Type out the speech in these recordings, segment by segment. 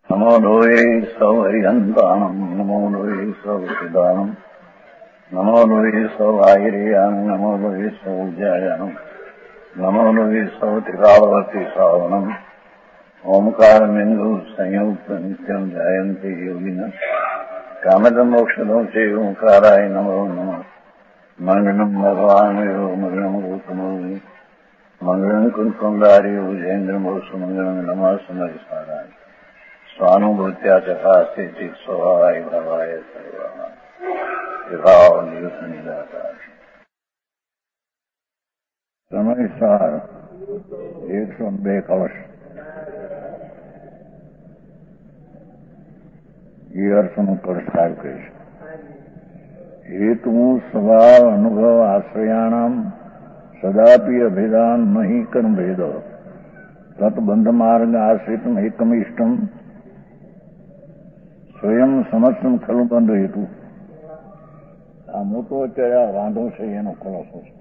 નમો લોહે સૌ હરિહંતાણમ નમો લોહે સૌ સિદાનમ નમો લોહે સૌ આયર્યાન નમો લોહે સૌ જયાનમ નમો લોહે સૌ ત્રિકાળવતી સાવનમ ઓમકાર બિંદુ સંયુક્ત નિત્યમ જાયંતિ યોગિન કામદ મોક્ષદો છે ઓંકારાય નમો નમઃ મંગલમ ભગવાન મંગલમ ગૌતમોની મંગલમ કુંકુમધારી ઉજેન્દ્રમો સુમંગલમ નમઃ સમરિસારાય સ્વાનુભૂત્યા ચકાસ્તે ચિત સ્વભાવાય ભાવાય સર્વા વિભાવ નિયુક્ત નિરાકાર સમયસાર 102 કળશ એ અર્થનું કળશ સાહેબ કહે છે. હેતુ સ્વભાવ અનુભવ આશ્રયાણામ સદાપી અભેદાન નહીં કર્મ ભેદ તત્બંધ માર્ગ આશ્રિતમ એકમિષ્ટમ સ્વયં સમસ્તમ ખલુ બંધ હેતુ. આ મોટો અત્યારે વાંધો છે એનો ખુલાસો છે.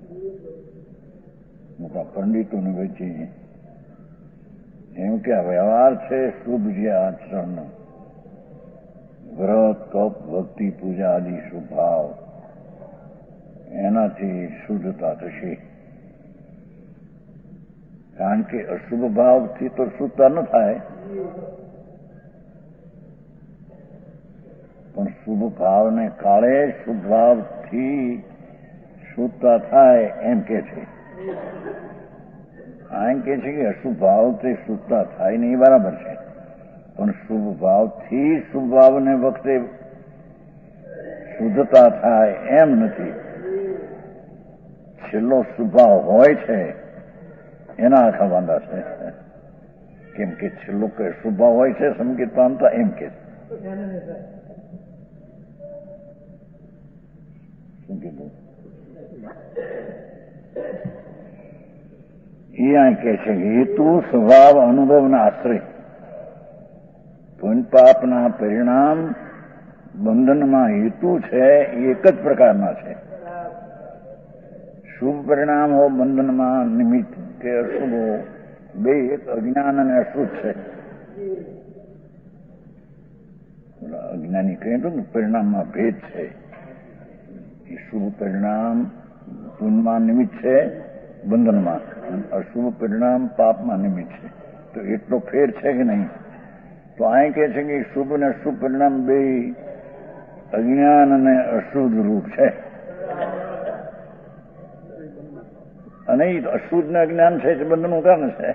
મોટા પંડિતોની વચ્ચે એમ કે આ વ્યવહાર છે શુભ જે આચરણનો વ્રત તપ ભક્તિ પૂજા આદિ શુભ ભાવ એનાથી શુદ્ધતા થશે. કારણ કે અશુભ ભાવથી તો શુદ્ધતા ન થાય, પણ શુભ ભાવને કાળે શુભ ભાવથી શુદ્ધતા થાય એમ કે છે. એમ કે છે કે અશુભ ભાવથી શુદ્ધતા થાય ને એ બરાબર છે, પણ શુભ ભાવથી શુભ ભાવને વખતે શુદ્ધતા થાય એમ નથી. છેલ્લો શુભ ભાવ હોય છે એના આખા વાંધા છે. કેમ કે છેલ્લો કે શુભ ભાવ હોય છે સંકેતાંતા એમ કે શું કીધું એ આ કે છે હેતુ સ્વભાવ અનુભવના આશ્રય પુણ્ય પાપના પરિણામ બંધનમાં હેતુ છે એ એક જ પ્રકારના છે. શુભ પરિણામ હો બંધનમાં નિમિત્ત કે અશુભ હો, બે એક અજ્ઞાન અને અશુભ છે. અજ્ઞાની કહે તો પરિણામમાં ભેદ છે. એ શુભ પરિણામ પુણ્યમાં નિમિત્ત છે બંધનમાં, અશુભ પરિણામ પાપમાં નિમિત્ત છે. તો એટલો ફેર છે કે નહીં? તો અહીં કહે છે કે શુભ અને અશુભ પરિણામ બે અજ્ઞાન અને અશુદ્ધ રૂપ છે. અને એ અશુદ્ધ ને અજ્ઞાન છે તે બંધનું કારણ છે.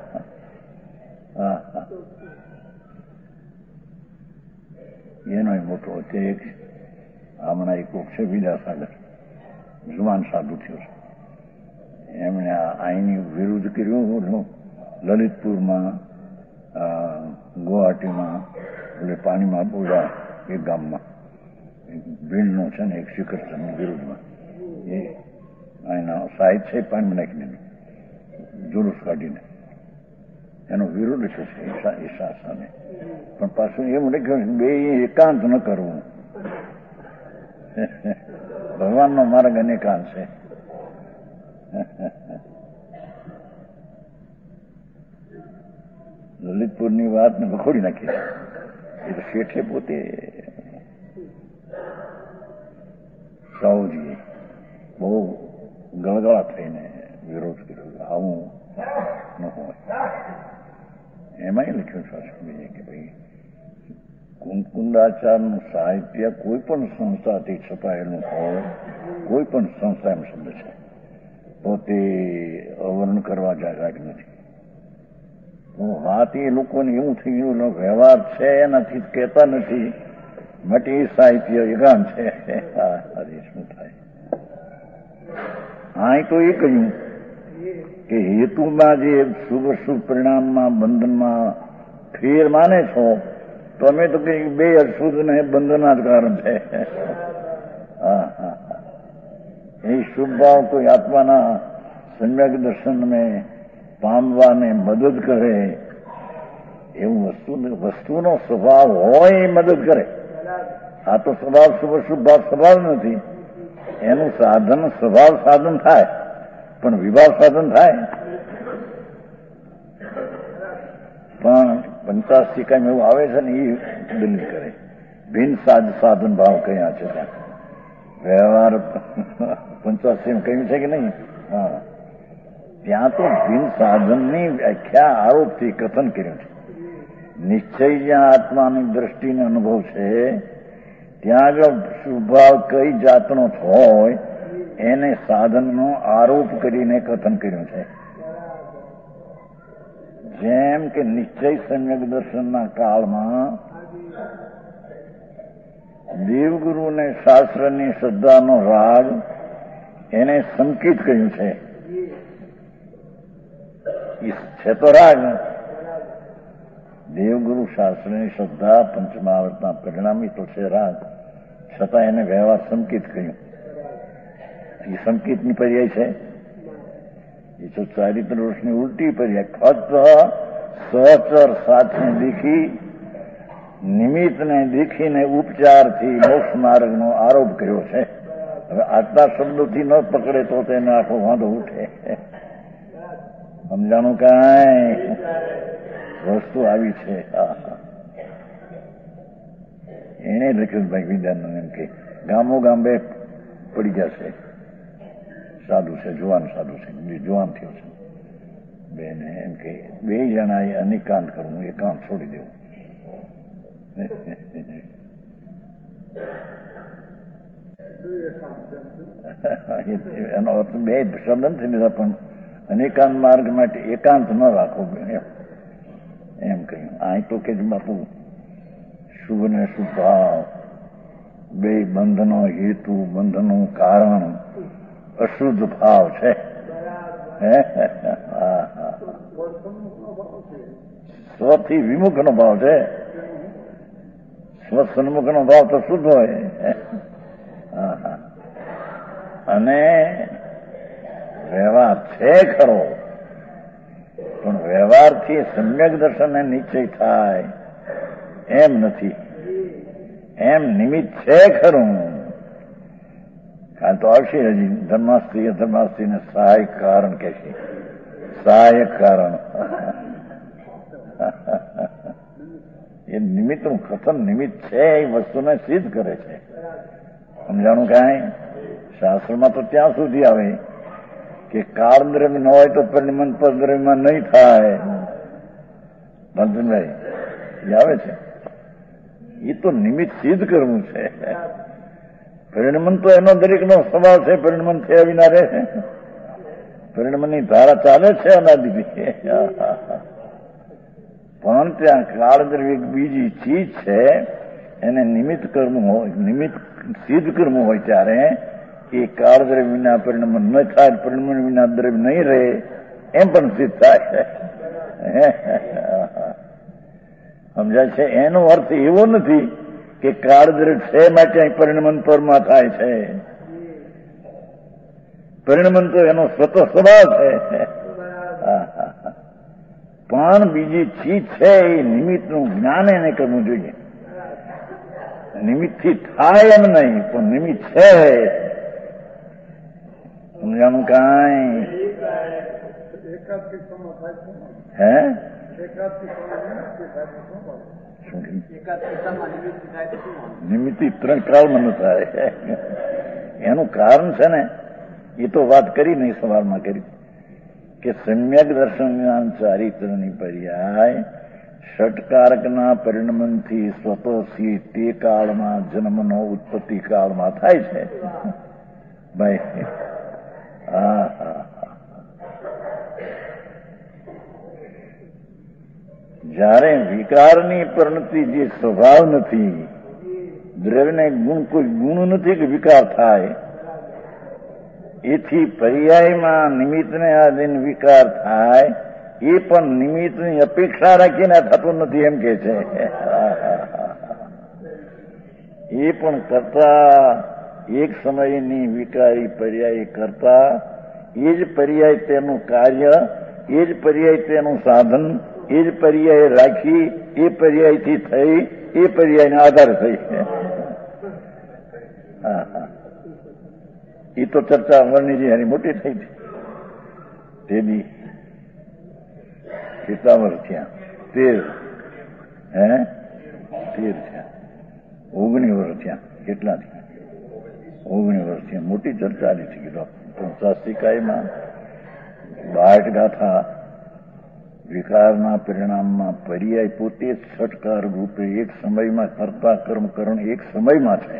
એનો મોટો એક હમણાં એક છે વિદ્યાસાગર જુવાન સાધુ થયો છે. એમણે અહીંની વિરુદ્ધ કર્યું લલિતપુરમાં, ગુવાહાટીમાં, એટલે પાણીમાં બોલા એક ગામમાં ભીડનો છે ને એક શિખરચંદની વિરુદ્ધમાં એ અહીંના સાહિત્ય છે પાણીમાં નાખીને જુલુસ કાઢીને એનો વિરોધ છે ઈશા સામે. પણ પાછું એમ લખ્યું બે એકાંત ન કરવું. ભગવાનનો માર્ગ અનેકાંત છે. લલિતપુરની વાતને વખોડી નાખી. એ તો શેઠે પોતે સાવજી બહુ ગળગળા થઈને વિરોધ કર્યો. આવું ન હોય. એમાંય લખ્યું શાસ્ત્રીએ કે ભાઈ કુંકુંદાચારનું સાહિત્ય કોઈ પણ સંસ્થાથી છપાયેલું હોય, કોઈ પણ સંસ્થા એમ શબ્દ છે, તો તે અવર્ણ કરવા જાયક નથી. તો વાત એ લોકોને એવું થઈ ગયું વ્યવહાર છે એનાથી કહેતા નથી માટે એ સાહિત્ય એકાંત છે. શું થાય? હા તો એ કહ્યું કે હેતુમાં જે શુભ શુભ પરિણામમાં બંધનમાં ફેર માને છો તો અમે તો કઈ બે અશુદ્ધ ને બંધનના જ કારણ છે. એ શુભ ભાવ કોઈ આત્માના સમ્યક દર્શનને પામવાને મદદ કરે એવું વસ્તુનો સ્વભાવ હોય એ મદદ કરે. આ તો સ્વભાવ શુભ શુભ ભાવ સ્વભાવ નથી. એનું સાધન સ્વભાવ સાધન થાય પણ વિભાવ સાધન થાય. પણ 85 કાંઈ એવું આવે છે ને એ દલીલ કરે. ભિન્ન સાધન ભાવ કયા છે ત્યાં વ્યવહાર 85 કહ્યું છે કે નહીં? હા, ત્યાં તો ભિન્ન સાધનની વ્યાખ્યા આરોપથી કથન કર્યું છે. નિશ્ચય જ્યાં આત્માની દ્રષ્ટિનો અનુભવ છે ત્યાં આગળ સ્વભાવ કઈ જાતનો હોય એને સાધનનો આરોપ કરીને કથન કર્યું છે. જેમ કે નિશ્ચય સમ્યક દર્શનના કાળમાં દેવગુરુ ને શાસ્ત્રની શ્રદ્ધાનો રાગ એને સંકિત કહ્યું છે. છે તો રાગ દેવગુરુ શાસ્ત્રની શ્રદ્ધા પંચમહાવર્તના પરિણામી તો છે રાગ, છતાં એને વ્યવહાર સંકિત કહ્યું. એ સંકિતની પર્યાય છે. એ તો ચારિત્ર દોષની ઉલટી પર્યાય. ફક્ત સહચર સાથે દીખી નિમિત્તને દીખીને ઉપચારથી મોક્ષ માર્ગનો આરોપ કર્યો છે. હવે આટલા શબ્દોથી ન પકડે તો તેને આખો વાંધો ઉઠે. સમજાણું કાંઈ? વસ્તુ આવી છે. એને લખ્યું ભાઈ વિદ્યાનંદ એમ કે ગામો ગામ બે પડી જશે. સાધુ છે, જુવાન સાધુ છે, જુવાન થયો છે બેને એમ કે બે જણાએ અનિકાંત કરવું, એકાંત છોડી દેવું. એનો અર્થ બે શબ્દ નથી લીધા, પણ અનેકાંત માર્ગ માટે એકાંત ન રાખવો એમ કહ્યું. અહીં તો કે બાપુ શુભ ને શુભ ભાવ બે બંધનો હેતુ, બંધનું કારણ અશુદ્ધ ભાવ છે. સ્વથી વિમુખનો ભાવ છે. સ્વસન્મુખનો ભાવ તો શુદ્ધ હોય. અને વ્યવહાર છે ખરો, પણ વ્યવહારથી સમ્યક દર્શનને નિશ્ચય થાય એમ નથી. એમ નિમિત્ત છે ખરું. કારણ તો આવશે હજી ધર્માસ્ત્રી અધર્માસ્ત્રીને સહાયક કારણ કે છે. સહાયક કારણ એ નિમિત્તનું કથન નિમિત્ત છે એ વસ્તુને સિદ્ધ કરે છે. સમજાણું કાંઈ? શાસ્ત્રમાં તો ત્યાં સુધી આવે કે કાળ દ્રવ્ય ન હોય તો પરિણમન પર દ્રવ્યમાં નહીં થાય. ભંતનભાઈ એ આવે છે. એ તો નિમિત્ત સિદ્ધ કરવું છે. પરિણમન તો એનો દરેકનો સ્વભાવ છે. પરિણમન થયા વિના રહે છે. પરિણમનની ધારા ચાલે છે અનાદિથી. પણ ત્યાં કાળ દ્રવ્ય બીજી ચીજ છે, એને નિમિત્ત કરવું હોય, નિમિત્ત સિદ્ધ કરવું હોય ત્યારે એ કાળ દ્રવ્ય વિના પરિણમન ન થાય, પરિણમન વિના દ્રવ્ય નહીં રહે એમ પણ સિદ્ધ થાય. સમજાય છે? એનો અર્થ એવો નથી કે કાળ દ્રવ્ય છે માટે પરિણમન પરમાં થાય છે. પરિણમન તો એનો સ્વતઃ સ્વભાવ છે. પણ બીજી ચીજ છે એ નિમિત્તનું જ્ઞાન એને કરવું જોઈએ. નિમિત્તથી થાય એમ નહીં, પણ નિમિત્ત છે. સમજાણું કાંઈ? હે નિમિત્ત 3 કાળમાં ન થાય. એનું કારણ છે ને, એ તો વાત કરી નહીં, સવારમાં કરી કે સમ્યક દર્શન જ્ઞાન ચારિત્રની પર્યાય ષટકારકના પરિણમનથી સ્વતઃથી તે કાળમાં જન્મનો ઉત્પત્તિ કાળમાં થાય છે. ભાઈ જ્યારે વિકારની પરિણતિ જે સ્વભાવ નથી, દ્રવ્યને ગુણ કોઈ ગુણ નથી કે વિકાર થાય, એથી પર્યાયમાં નિમિત્તને આધીન વિકાર થાય એ પણ નિમિત્તની અપેક્ષા રાખીને થતું નથી એમ કે છે. એ પણ કરતા એક સમયની વિકારી પર્યાય કરતા એ જ પર્યાય તેનું કાર્ય, એ જ પર્યાય તેનું સાધન, એ જ પર્યાય રાખી એ પર્યાયથી થઈ એ પર્યાયના આધાર થઈ. એ તો ચર્ચા વર્ણિજી એની મોટી થઈ હતી. તેથી કેટલા વર્ષ થયા? 13 13 થયા, 19 વર્ષ થયા. કેટલા થયા? 19 વર્ષ થયા. મોટી ચર્ચા નથી કીધો. પંચાસિકાઈમાં 62 ગાથા વિકારના પરિણામમાં પર્યાય પોતે જ છટકાર રૂપે એક સમયમાં કરતા કર્મકરણ એક સમયમાં છે.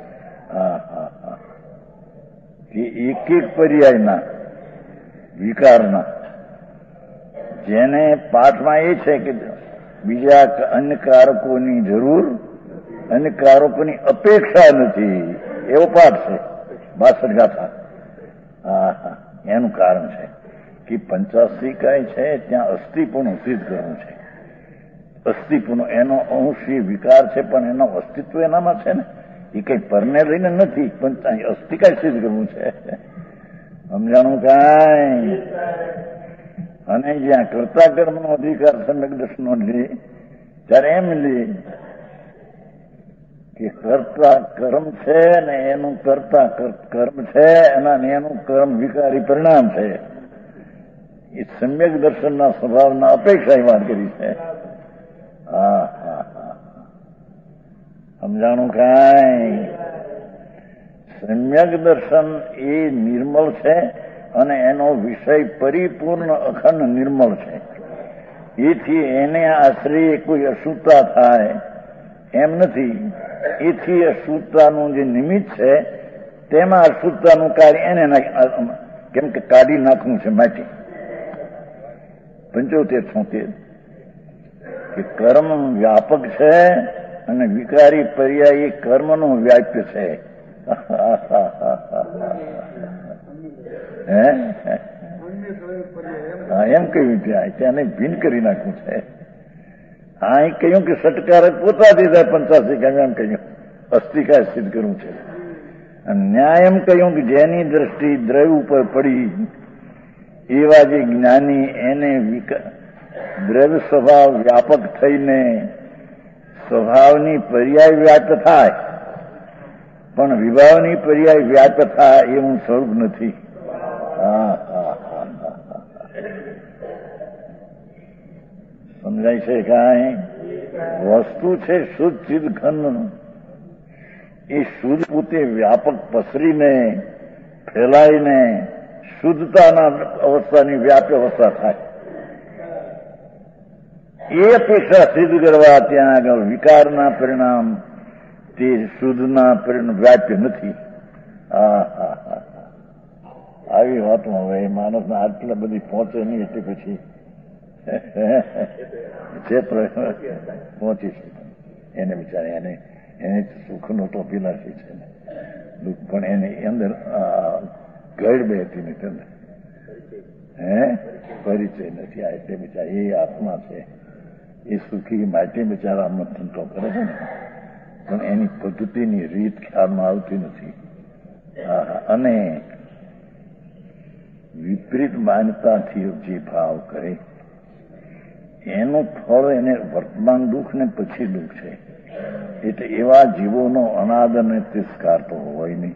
કે એક એક પર્યાયના વિકારના જેને પાઠમાં એ છે કે બીજા અન્ય કારકોની જરૂર, અન્ય કારકોની અપેક્ષા નથી, એવો પાઠ છે 62 ગાથા. એનું કારણ છે કે 85 કાય છે ત્યાં અસ્થિપૂર્ણ સિદ્ધ કરવું છે. અસ્થિપૂર્ણ એનો અંશ એ વિકાર છે, પણ એનો અસ્તિત્વ એનામાં છે ને, એ કઈ પરને લઈને નથી, પણ અસ્થિકાય સિદ્ધ કરવું છે. સમજાણું કાંઈ? અને જ્યાં કરતા કર્મનો અધિકાર સમ્યક દર્શનનો લે ત્યારે એમ લે કે કરતા કર્મ છે ને એનું કરતા કર્મ છે એનું કર્મ વિકારી પરિણામ છે. એ સમ્યક દર્શનના સ્વભાવના અપેક્ષા વાત કરી છે. સમજાણું કાંઈ? સમ્યક દર્શન એ નિર્મળ છે અને એનો વિષય પરિપૂર્ણ અખંડ નિર્મળ છે. એથી એને આશ્રય કોઈ અશુદ્ધતા થાય એમ નથી. એથી અશુદ્ધતાનું જે નિમિત્ત છે તેમાં અશુદ્ધતાનું કાર્ય એને કેમ કે કાઢી નાખવું છે માટી. 75-76 કે કર્મ વ્યાપક છે અને વિકારી પર્યાય કર્મનો વ્યાપ્ય છે. એમ કહ્યું ત્યાં ભીન કરી નાખવું છે. અહીં કહ્યું કે સટકારક પોતાથી થાય 85 કામ, એમ કહ્યું અસ્થિકાય સિદ્ધ કરવું છે. ન્યાય એમ કહ્યું કે જેની દ્રષ્ટિ દ્રવ્ય ઉપર પડી એવા જે જ્ઞાની એને દ્રવ્ય સ્વભાવ વ્યાપક થઈને સ્વભાવની પર્યાય વ્યાપ્ત થાય, પણ વિભાવની પર્યાય વ્યાપ્ત થાય એવું સ્વરૂપ નથી. સમજાય છે કાંઈ? વસ્તુ છે શુદ્ધ ચિદ ખંડ. એ શુદ્ધ પોતે વ્યાપક પસરીને ફેલાઈને શુદ્ધતાના અવસ્થાની વ્યાપ્ય અવસ્થા થાય. એ અપેક્ષા સિદ્ધ કરવા ત્યાં આગળ વિકારના પરિણામ તે શુદ્ધના પરિણામ વ્યાપ્ય નથી. આવી વાતમાં હવે માણસને આટલા બધી પહોંચે નહીં, એટલે પછી ક્ષેત્ર પહોંચી છે એને બિચારે એને સુખનો તો પીલાશી છે ને દુઃખ, પણ એની અંદર ગળ બેઠી નથી, અંદર પરિચય નથી. આ એટલે બિચારા એ આત્મા છે, એ સુખી માટે બિચારા મંથન તો કરે છે ને, પણ એની પદ્ધતિની રીત ખ્યાલમાં આવતી નથી. અને વિપરીત માન્યતાથી જે ભાવ કરે એનું ફળ એને વર્તમાન દુઃખ ને પછી દુઃખ છે. એટલે એવા જીવોનો અનાદર ને તિરસ્કાર તો હોય નહીં.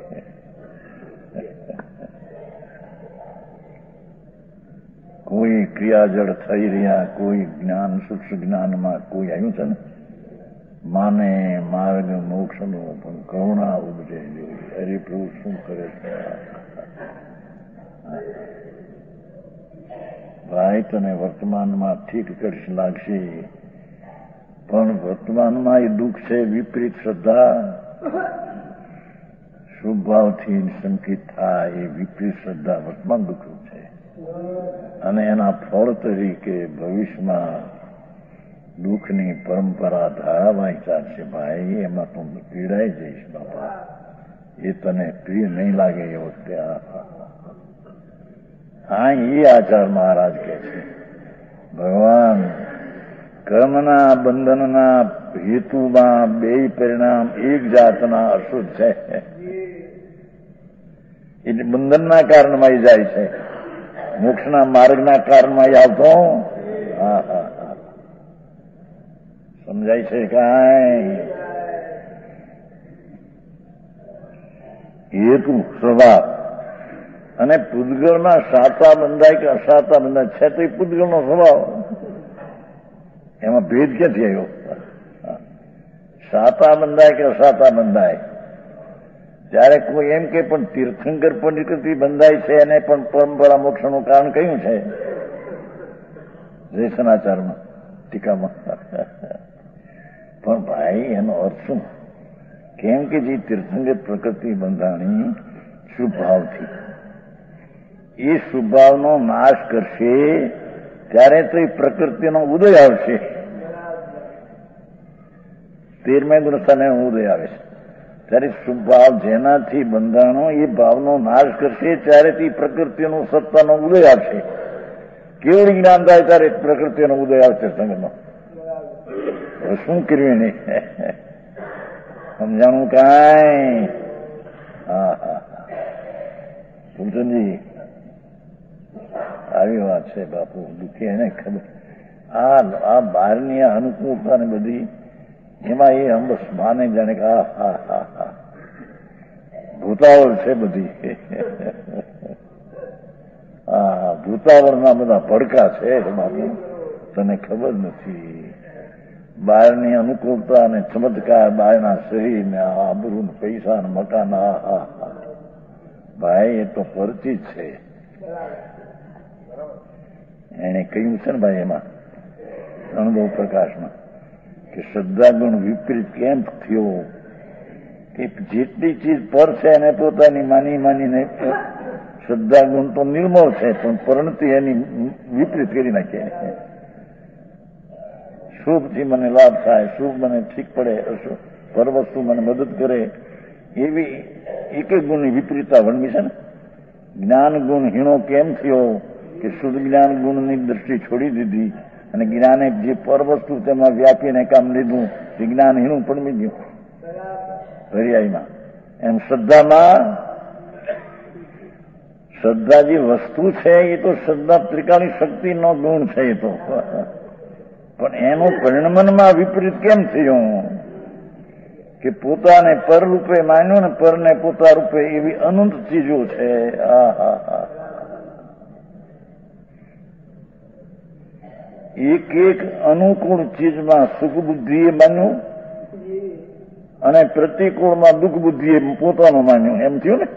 કોઈ ક્રિયાજળ થઈ રહ્યા, કોઈ જ્ઞાન સૂક્ષ્મ જ્ઞાનમાં કોઈ આવ્યું છે ને માને માર્ગ મોક્ષનો પણ કરુણા ઉપજે. હરે પ્રભુ શું કરે છે ભાઈ? તને વર્તમાનમાં ઠીક કરશ લાગશે, પણ વર્તમાનમાં એ દુઃખ છે વિપરીત શ્રદ્ધા. શુભ ભાવથી સંકિત થાય એ વિપરીત શ્રદ્ધા વર્તમાન દુઃખ છે. અને એના ફળ તરીકે ભવિષ્યમાં દુઃખની પરંપરા ધારાવાહી ચાલશે. ભાઈ એમાં તું પીડાઈ જઈશ બાપા, એ તને પ્રિય નહીં લાગે એ વખતે. હા, એ આચાર મહારાજ કહે છે ભગવાન કર્મના બંધનના હેતુમાં બે પરિણામ એક જાતના અશુદ્ધ છે. એટલે બંધનના કારણમાં જાય છે, મોક્ષના માર્ગના કારણમાં આવતો. સમજાય છે કાંઈ? હેતુ સ્વભાવ અને પૂતગળમાં સાતા બંધાય કે અસાતા બંધાય છે તો એ પૂતગળનો સ્વભાવ એમાં ભેદ ક્યાંથી આવ્યો? સાતા બંધાય કે અસાતા બંધાય? ત્યારે કોઈ એમ કે પણ તીર્થંકર પ્રકૃતિ બંધાય છે એને પણ પરંપરા મોક્ષનું કારણ કયું છે? દેશનાચારમાં ટીકામાં. પણ ભાઈ એનો અર્થ શું? કેમ કે જે તીર્થંકર પ્રકૃતિ બંધાણી શુભ ભાવથી, એ શુભભાવનો નાશ કરશે ત્યારે તો એ પ્રકૃતિનો ઉદય આવશે. 13મા ગુણસ્થાને ઉદય આવે છે ત્યારે શુભભાવ જેનાથી બંધાણો એ ભાવનો નાશ કરશે ત્યારેથી પ્રકૃતિનો સત્તાનો ઉદય આવશે. કેવળ જ્ઞાન થાય ત્યારે પ્રકૃતિનો ઉદય આવશે સંગનો. શું કર્યું નહીં સમજાણું કાંઈ? હા હા ફૂલચંદજી આવી વાત છે બાપુ. દુઃખી એને ખબર. આ બહારની અનુકૂળતા ને બધી એમાં એ હમ બસ માને જાણે કે હા હા હા હા ભૂતાવળ છે બધી. હા ભૂતાવળના બધા ભડકા છે બાપુ, તને ખબર નથી. બહારની અનુકૂળતા અને ચમત્કાર, બહારના શરીર ને આબરૂ ને પૈસા ને મકાન, હા હા હા ભાઈ એ તો પરિચિત છે. એને કહ્યું છે ને ભાઈ એમાં અનુભવ પ્રકાશમાં કે શ્રદ્ધાગુણ વિપરીત કેમ થયો? કે જેટલી ચીજ પર છે એને પોતાની માનીને શ્રદ્ધાગુણ તો નિર્મળ છે પણ પરિણતિ એની વિપરીત કરી નાખે. શુભથી મને લાભ થાય, શુભ મને ઠીક પડે, પર વસ્તુ મને મદદ કરે, એવી એક ગુણની વિપરીતતા વર્ણવી છે ને. જ્ઞાન ગુણ હીણો કેમ થયો? કે શુદ્ધ જ્ઞાન ગુણની દ્રષ્ટિ છોડી દીધી અને જ્ઞાને જે પર વસ્તુ તેમાં વ્યાપીને કામ લીધું તે જ્ઞાન હીણું પડમી ગયું હરિયાઈમાં. એમ શ્રદ્ધા જે વસ્તુ છે એ તો શ્રદ્ધા ત્રિકાળી શક્તિનો ગુણ છે એ તો, પણ એનું પરિણમનમાં વિપરીત કેમ થયું? કે પોતાને પર રૂપે માન્યું ને પરને પોતા રૂપે એવી અનંત ચીજો છે. એક એક અનુકૂળ ચીજમાં સુખ બુદ્ધિએ માન્યું અને પ્રતિકૂળમાં દુઃખ બુદ્ધિએ પોતાનું માન્યું, એમ થયું ને.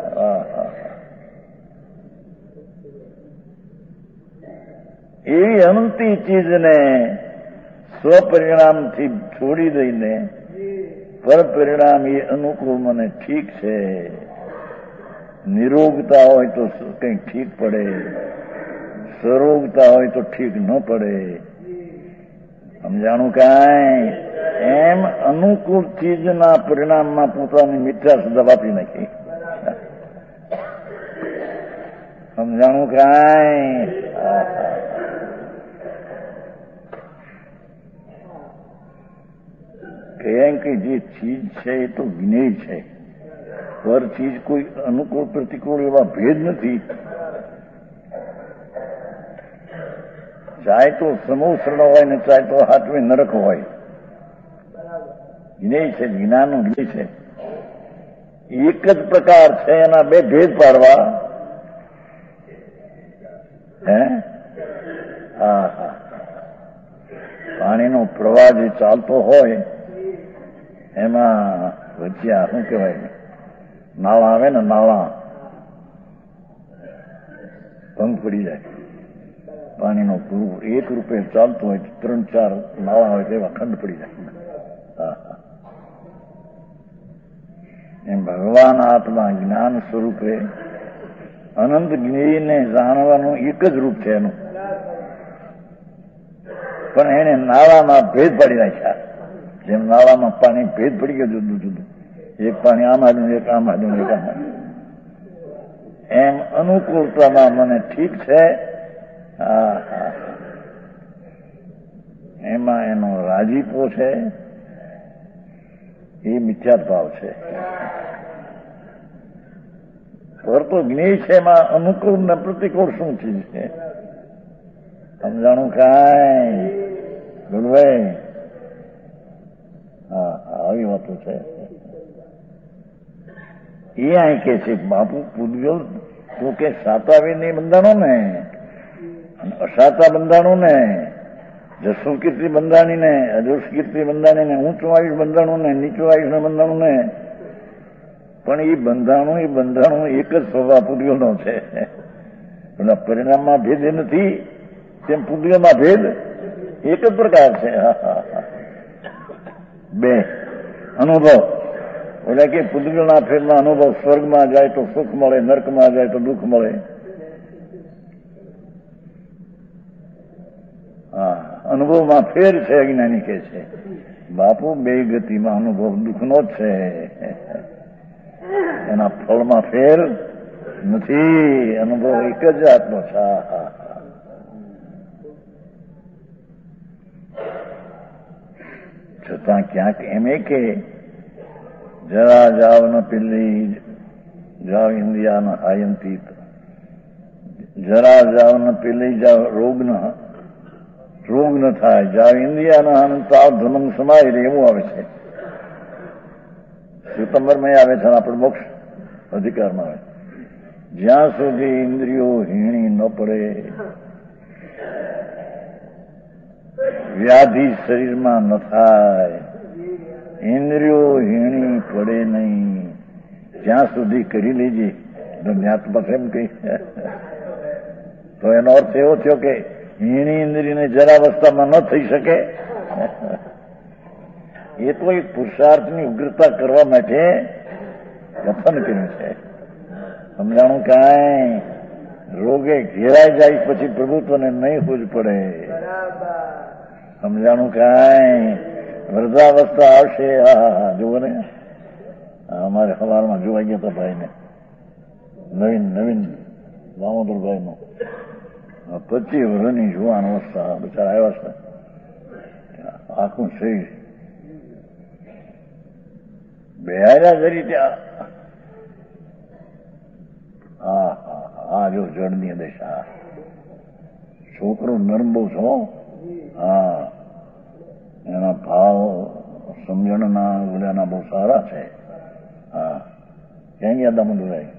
એવી અનંતી ચીજને સ્વપરિણામથી છોડી દઈને પર પરિણામ એ અનુકૂળ મને ઠીક છે, નિરોગતા હોય તો કંઈક ઠીક પડે, સરોગતા હોય તો ઠીક ન પડે. સમજાણું કાંઈ? એમ અનુકૂળ ચીજના પરિણામમાં પોતાની મીઠાશ દબાવી નાખી. સમજાણું કાંઈ? કેમ કે જે ચીજ છે એ તો જ્ઞેય છે, પર ચીજ કોઈ અનુકૂળ પ્રતિકૂળ એવા ભેદ નથી. ચાહે તો સમોસરણ હોય ને ચાહે તો હાથવે નરક હોય, જ્ઞેય છે, જ્ઞાનનું જ્ઞેય છે. એક જ પ્રકાર છે, એના બે ભેદ પાડવા. હે હા હા પાણીનો પ્રવાહ જે ચાલતો હોય એમાં વચ્ચે શું કહેવાય નાળા આવે ને, નાળા ભંગ પડી જાય. પાણીનો એક રૂપે ચાલતો હોય 3-4 નાળા હોય તેવા ખંડ પડી જાય. એમ ભગવાન આત્મા જ્ઞાન સ્વરૂપે અનંત જ્ઞેયને જાણવાનું એક જ રૂપ છે એનું, પણ એને નાળામાં ભેદ પાડી નાખ્યા. જેમ નાળામાં પાણી ભેદ પડી ગયો જુદું જુદું, એક પાણી આમ આવ્યું, એક આમ આવ્યું, એક આમ આવ્યું. એમ અનુકૂળતામાં મને ઠીક છે, એમાં એનો રાજીપો છે, એ મિથ્યા ભાવ છે. પર તો જ્ઞેય છે, એમાં અનુકૂળ ને પ્રતિકૂળ શું ચીજ છે? સમજાણું કાંઈ? ગુરુભાઈ હા આવી વાતો છે. એ અહીં કે છે બાપુ પૂજ્યો તો કે સાતા નહીં બંધાણો ને, અસાતા બંધાણો ને, જસુ કીર્તિ બંધાણી ને અજોસ કીર્તિ બંધાણી ને ઊંચું આયુષ બંધાણું ને નીચું આયુષ બંધાણું ને, પણ એ બંધાણું એક જ સ્વભાવ પૂર્યોનો છે. પણ પરિણામમાં ભેદ નથી, તેમ પૂર્યોમાં ભેદ એક જ પ્રકાર છે. બે અનુભવ એટલે કે પૂર્યોના ફેરનો અનુભવ સ્વર્ગમાં જાય તો સુખ મળે, નર્કમાં જાય તો દુઃખ મળે. અનુભવમાં ફેર છે, અજ્ઞાની કે છે. બાપુ બે ગતિમાં અનુભવ દુઃખનો જ છે, એના ફળમાં ફેર નથી. અનુભવ એક જ જાતનો છે. છતાં ક્યાંક એમ કે જરા જાવ ન પિલ્લી જાવ ઇન્દ્રિયા આયંતી, જરા જાવ ન પિલ્લી જાવ રોગ ન થાય, જાવ ઇન્દ્રિયા તાવ ધનમ સમાય રહે, એવું આવે છે. સપ્ટેમ્બરમાં આવે છે, આપણે મોક્ષ અધિકારમાં આવે. જ્યાં સુધી ઇન્દ્રિયો હીણી ન પડે, વ્યાધિ શરીરમાં ન થાય, ઇન્દ્રિયો હીણી પડે નહીં, જ્યાં સુધી કરી લેજે. જ્ઞાતમાં એમ કહી તો એનો અર્થ એવો થયો કે હીણી ઇન્દ્રિયને જરાવસ્થામાં ન થઈ શકે. એ તો એક પુરુષાર્થની ઉગ્રતા કરવા માટે કથન કર્યું છે. સમજાણું કાંઈ રોગે ઘેરાઈ જાય પછી પ્રભુત્વને નહીં ખોજ પડે. સમજાણું કાંઈ વૃદ્ધાવસ્થા આવશે. જુઓ ને, અમારે સવારમાં જોવા ગયા હતા ભાઈને, નવીન દામોદરભાઈ નું 25 વર્ષની જુવાન અવસ્થા, બિચારા આવ્યા છે, આખું શરીર બેહાર્યા જરી ત્યાં. હા જો જળની દશા. છોકરો નરમ બહુ છો. હા, એના ભાવ સમજણના ગુલાના બહુ સારા છે. હા, ક્યાં ગયા દામોદરભાઈ?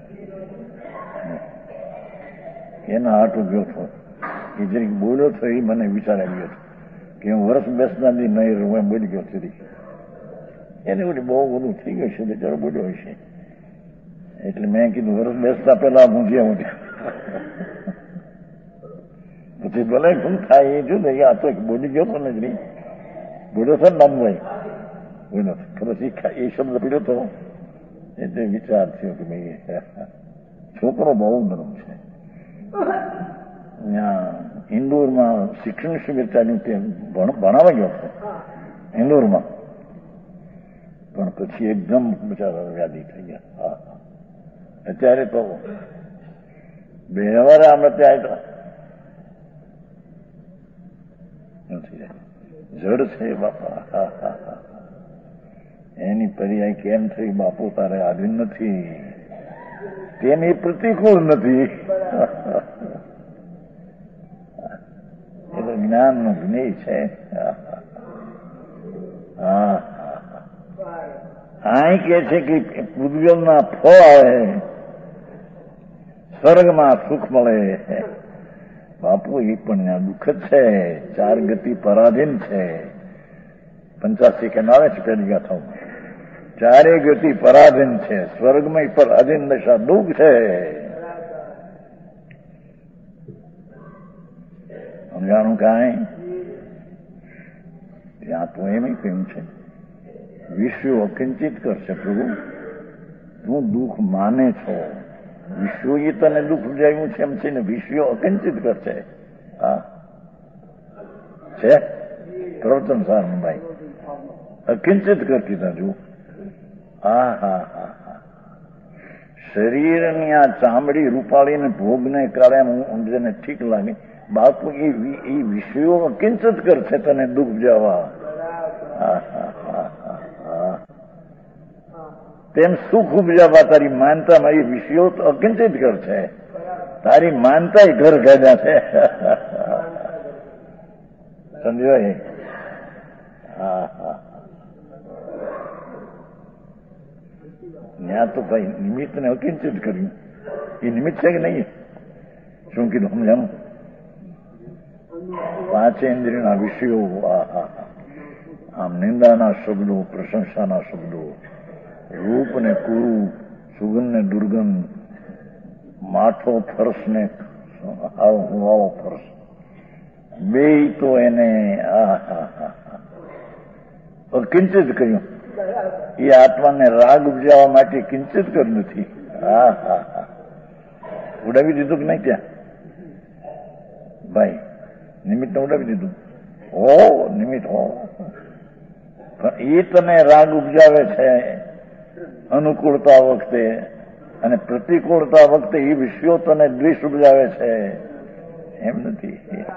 એના હાટું ગયો છો, એ જરીક બોલ્યો છો, એ મને વિચાર આવ્યો હતો કે હું વર્ષ બેસના દી નહીં રહું, એમ બોલી ગયો સુધી. એને બધી બહુ બધું થઈ ગયું છે, બિચારો બોલ્યો હશે. એટલે મેં કીધું વર્ષ બેસતા પેલા હું ગયા પછી ભલે શું થાય એ જોયું. આ તો બોલી ગયો હતો ને જરી બોલ્યો છે ને નામભાઈ, બોલ્યો પછી એ શબ્દ પીડ્યો હતો. એટલે વિચાર થયો કે ભાઈ છોકરો બહુ નરમ છે. ત્યાં ઇન્દોરમાં શિક્ષણ શિબિર ચાલ્યું, તે ભણાવવા ગયો હતો ઇન્દોરમાં, પણ પછી એકદમ બિચારા વ્યાધિ થઈ ગયા. અત્યારે તો બે વાર અમે ત્યાં જડ છે બાપા. એની પર્યાય કેમ થઈ બાપુ તારે આધીન નથી, તેની પ્રતિકૂળ નથી. એ તો જ્ઞાન નું જ્ઞેય છે. અહીં કે છે કે પૂર્વના ફળ આવે, સ્વર્ગમાં સુખ મળે. બાપુ એ પણ દુઃખ જ છે, 4 ગતિ પરાધીન છે. 85 કે આવે છે પેલી ગાથાઓ, 4 ગતિ પરાધીન છે. સ્વર્ગમાં પરાધીન દશા દુઃખ છે. સમજાણું કાંઈ? ત્યાં તો એમ કહ્યું છે વિશ્વ અકિંચિત કરશે. પ્રભુ તું દુઃખ માને છો, વિશ્વએ તને દુઃખ જાયું છે એમ છે ને, વિશ્વ અકિંચિત કરશે. હા છે પ્રવચન સારભાઈ, અકિંચિત કરતી તાજુ. શરીરની આ ચામડી રૂપાળીને ભોગને કાળે જેને ઠીક લાગે, બાપુ એ વિષયો અકિંચિત કરશે તને દુઃખ જવા. તેમ સુખ ઉપજાવા તારી માનતામાં એ વિષયો તો અકિંચિત કરશે. તારી માનતા ઘર ગાજા છે. સમજાય? ત્યાં તો ભાઈ નિમિત્તને અકિંચિત કર્યું. એ નિમિત્ત છે કે નહીં? શું કીધું સમજાનું? પાંચે ઇન્દ્રિયના વિષયો, આમ નિંદાના શબ્દો, પ્રશંસાના શબ્દો, રૂપ ને કુરૂપ, સુગંધ ને દુર્ગંધ, માઠો ફરસ ને આવો ફરસ, બે તો એને કિંચિત કર્યું. એ આત્માને રાગ ઉપજાવવા માટે કિંચિત કર્યું નથી. ઉડાવી દીધું કે નહીં ત્યાં ભાઈ? નિમિત્ત ઉડાવી દીધું. હો નિમિત્ત હો, પણ એ તને રાગ ઉપજાવે છે અનુકૂળતા વખતે, અને પ્રતિકૂળતા વખતે એ વિષયો તને દ્વેષ ઉપજાવે છે, એમ નથી.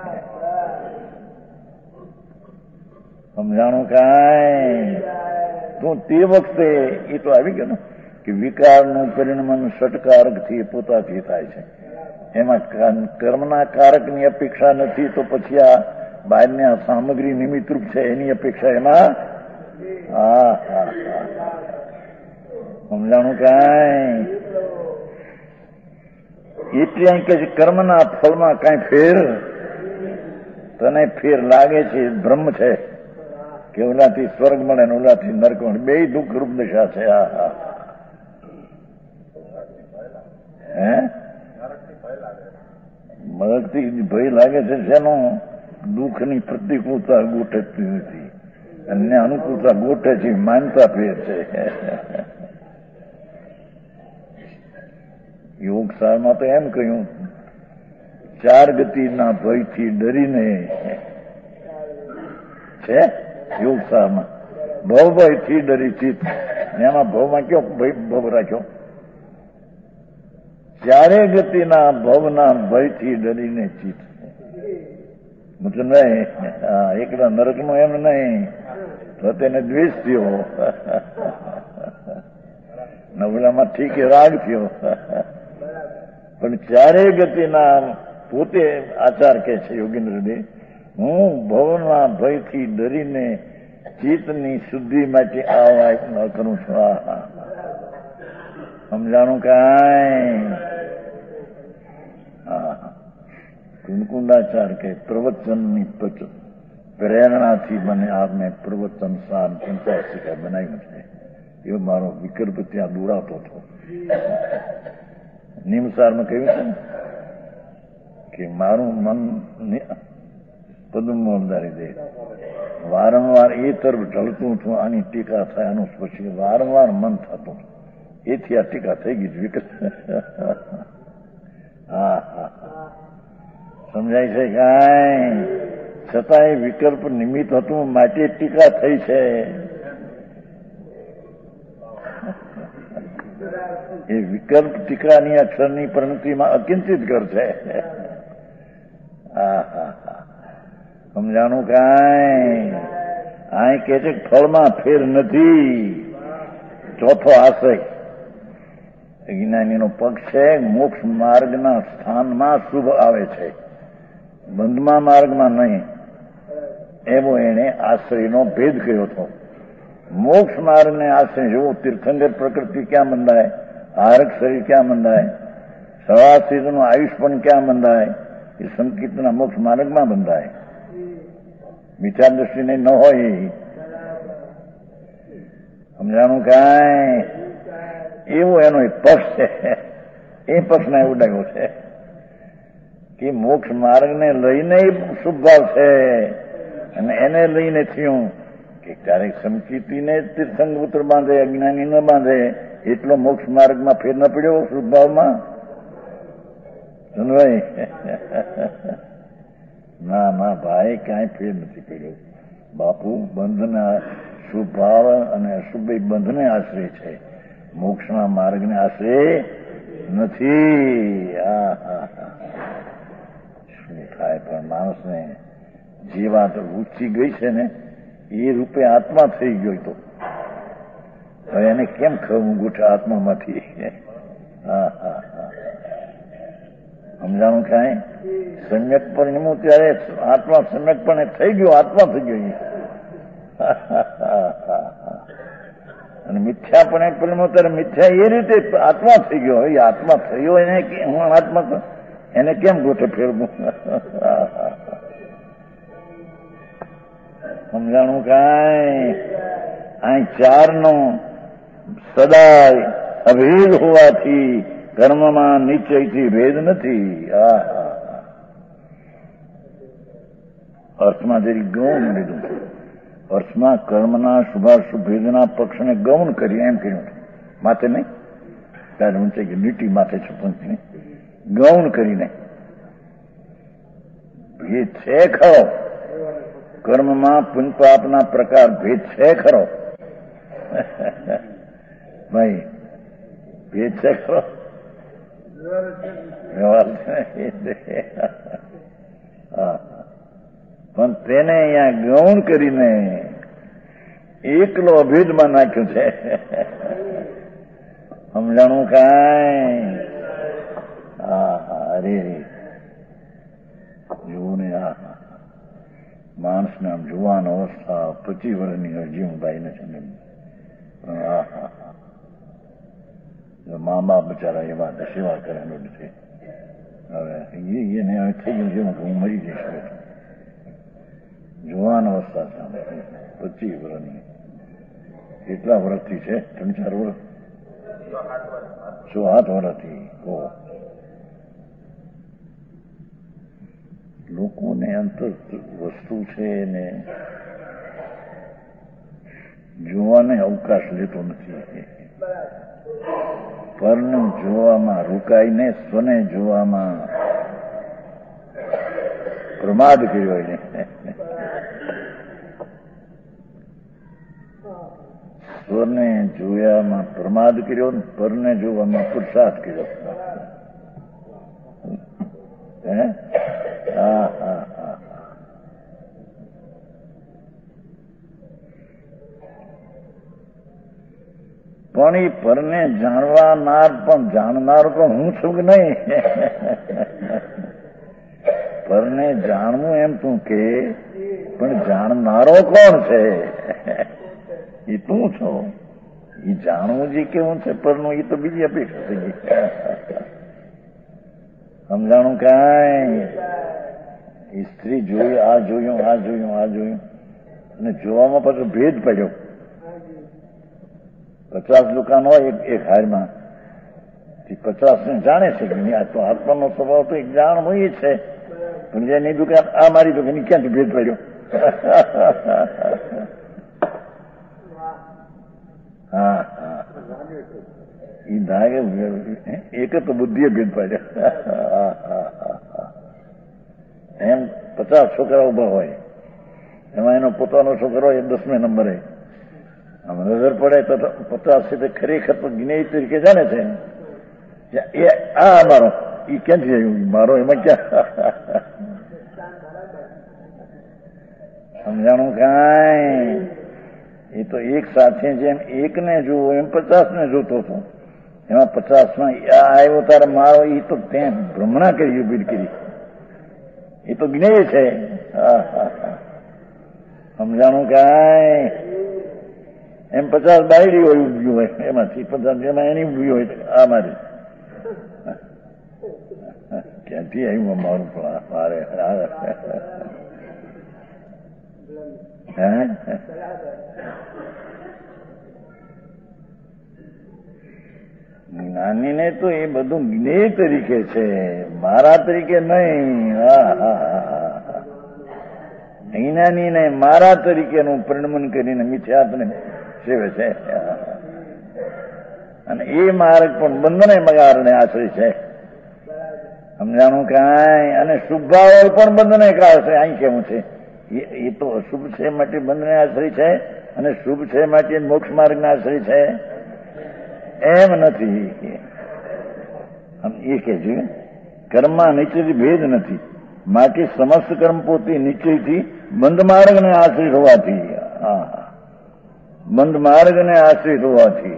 સમજાણું કાંઈ? તું તે વખતે એ તો આવી ગયો ને કે વિકારનું પરિણમન ષટકારકથી પોતાથી થાય છે. એમાં કર્મના કારકની અપેક્ષા નથી, તો પછી આ બહારની આ સામગ્રી નિમિત્તરૂપ છે એની અપેક્ષા એમાં. સમજાણું કાંઈ? એટલે અહીં કે કર્મના ફળમાં કાંઈ ફેર તને ફેર લાગે છે, ભ્રમ છે કે ઓલાથી સ્વર્ગ મળે ને ઓલાથી નરક મળે, બે દુઃખ રૂપ દશા છે. મરકથી ભય લાગે છે શેનો? દુઃખની પ્રતિકૂળતા ગોઠતી નથી, અને અનુકૂળતા ગોઠે છે, માનતા ફેર છે. યોગ સારમાં તો એમ કહ્યું, ચાર ગતિના ભયથી ડરીને છે યોગ સારમાં. ભવભયથી ડરી ચિત્ત, એમાં ભવમાં કયો ભવ રાખ્યો? ચારે ગતિના ભવના ભયથી ડરીને ચિત્ત. મતલબ નહીં એકલા નરકનું એમ નહીં, તો તેને દ્વેષ થયો, નવલામાં ઠીક રાગ થયો, પણ ચારે ગતિના પોતે આચાર કે છે યોગેન્દ્રજી, હું ભવના ભયથી ડરીને ચિત્તની શુદ્ધિ માટે આ કરું છું. સમજાણું કાંઈ? કુંકુંડાચાર કે પ્રવચનની પ્રેરણાથી મને આપને પ્રવચન સાર 85 બનાવ્યું છે. એવો મારો વિકલ્પ ત્યાં દોડાતો હતો. નિમસારમાં કહ્યું છે ને કે મારું મન પદમોલદારી દે, વારંવાર એ તરફ ઢળતું છું, આની ટીકા થાય આનું પછી વારંવાર મન થતું, એથી આ ટીકા થઈ ગઈ વિકલ્પ. સમજાય છે કાંઈ? છતાં એ વિકલ્પ નિમિત્ત હતું માટે ટીકા થઈ છે. એ વિકલ્પ ટીકાની અક્ષરની પરિણતિમાં અકિંચિત કર છે. સમજાણું કાંઈ? અહીં કે છે ફળમાં ફેર નથી. ચોથો આશય જ્ઞાનીનો પક્ષ છે, મોક્ષ માર્ગના સ્થાનમાં શુભ આવે છે, બંધમાં માર્ગમાં નહીં. એવો એને આશ્રયનો ભેદ કર્યો હતો. મોક્ષ માર્ગને આશ્રય જોવો, તીર્થંકર પ્રકૃતિ ક્યાં બંધાય, આરક શરીર ક્યાં બંધાય, સવાસ્થિતનું આયુષ પણ ક્યાં બંધાય? એ સંકિતના મોક્ષ માર્ગમાં બંધાય. વિચાર દ્રષ્ટિને ન હોય. સમજાણું કાંઈ? એવો એનો એક પક્ષ છે, એ પક્ષને ઉડાવ્યો છે કે મોક્ષ માર્ગને લઈને શુભ ભાવ છે, અને એને લઈને થયું કે ક્યારેક સમકીતીને તીર્થંગ પુત્ર બાંધે, અજ્ઞાની ન બાંધે, એટલો મોક્ષ માર્ગમાં ફેર ન પડ્યો શુભ ભાવમાં? ભાઈ ના ના ભાઈ, કાંઈ ફેર નથી પડ્યો બાપુ. બંધના શુભ ભાવ અને અશુભ બંધને આશ્રય છે, મોક્ષના માર્ગને આશ્રય નથી. શું થાય? પણ માણસને જે વાત રૂચી ગઈ છે ને એ રૂપે આત્મા થઈ ગયો, તો હવે એને કેમ ખવું ગોઠે આત્મામાંથી? સમજાણું કાંઈ? સમ્યક પરિણમું ત્યારે આત્મા સમ્યકપણે થઈ ગયો, આત્મા થઈ ગયો. અને મિથ્યાપણે પરિણમું ત્યારે મિથ્યા એ રીતે આત્મા થઈ ગયો. હવે આત્મા થયો એને હું આત્મા એને કેમ ગોઠે ફેરવું? સમજાણું કાંઈ? અહીં ચારનો સદાય અભેદ હોવાથી કર્મમાં નિશ્ચયથી ભેદ નથી. અર્થમાં જરી ગૌણ લીધું છે. અર્થમાં કર્મના શુભાશુભ ભેદના પક્ષને ગૌણ કરી એમ કહ્યું માથે નહીં, ત્યારે હું કે લીટી માથે છે પંચને ગૌણ કરીને ભેદ છે ખરો. કર્મમાં પુણ્યપાપના પ્રકાર ભેદ છે ખરો. ભાઈ ભેદ છે ખરો. પણ તેને અહીંયા ગૌણ કરીને એકલો અભેદમાં નાખ્યું છે. સમજાણું કાંઈ? અરે જુઓ ને માણસને આમ જુવાન અવસ્થા 25 વર્ષની હજી હું ભાઈને છે ને મા બાપ બચારા એવા સેવા કરેલો નથી. હવે એને હવે થઈ ગયું જેવું કે હું મરી જઈશ. જુવાન અવસ્થા સામે 25 વર્ષની. કેટલા વર્ષથી છે? 3-4 વર્ષ, 6-7 વર્ષથી. લોકોને અંતર વસ્તુ છે ને જોવાને અવકાશ લેતો નથી. પરને જોવામાં રોકાઈને સ્વને જોવામાં પ્રમાદ કર્યો એને. સ્વને જોયામાં પ્રમાદ કર્યો, પરને જોવામાં પુરુષાર્થ કર્યો. પણ એ પરને જાણવાનાર પણ જાણનાર પણ હું છું કે નહીં? પરને જાણવું એમ તું કે, પણ જાણનારો કોણ છે? એ તું છો. એ જાણવું જે કેવું છે પરનું, એ તો બીજી અપેક્ષા થઈ ગઈ. સમજાણું કાંઈ? સ્ત્રી જોઈ, આ જોયું, આ જોયું, આ જોયું, અને જોવામાં પાછો ભેદ પડ્યો. 50 દુકાન હોય એક હારમાં, 50 ને જાણે છે કે આ તો આત્માનો સ્વભાવ તો એક જાણ હોય છે, પણ જેની દુકાન આ મારી દુકાન ક્યાંથી ભેદ પડ્યો? હા એ ધાગે એક તો બુદ્ધિએ ભેદ પાડ્યા. એમ 50 છોકરા ઉભા હોય, એમાં એનો પોતાનો છોકરો એ 10મે નંબરે. આમ નજર પડે તો 50 છે ખરેખર તો જ્ઞેય તરીકે જાણે છે એ આ મારો, એ ક્યાંથી આવ્યું મારો, એમાં ક્યાં? સમજાણું કાંઈ? એ તો એક સાથે જેમ એકને જોવો એમ 50 ને જોતો હતો. એમાં 50માં આવ્યો તારે મારો, એ તો ત્યાં ભ્રમણા કરી ઉભી કરી. એ તો જ્ઞેય છે. સમજાણું કાંઈ? એમ 50 બાયડી હોય ઉભી હોય, એમાંથી 50 જેમાં એની ઉભી હોય આ મારી. ક્યાંથી આવ્યું મારું મારે? જ્ઞાનીને તો એ બધું જ્ઞેય તરીકે છે, મારા તરીકે નહીં. જ્ઞાનીને મારા તરીકેનું પરિણમન કરીને મિથ્યાત્વને સેવે છે. અને એ માર્ગ પણ બંધને મગારને આશ્રય છે. સમજાણું કાંઈ? અને શુભાવ પણ બંધને કાળ છે. અહીં કેવું છે? એ તો અશુભ છે માટે બંધને આશ્રય છે, અને શુભ છે માટે મોક્ષ માર્ગના આશ્રય છે. એમ નથી. એ કે છે કર્મમાં નિશ્ચયથી ભેદ નથી, માટે સમસ્ત કર્મ પોતે નિશ્ચયથી બંધ માર્ગને આશ્રિત હોવાથી, બંધ માર્ગને આશ્રિત હોવાથી,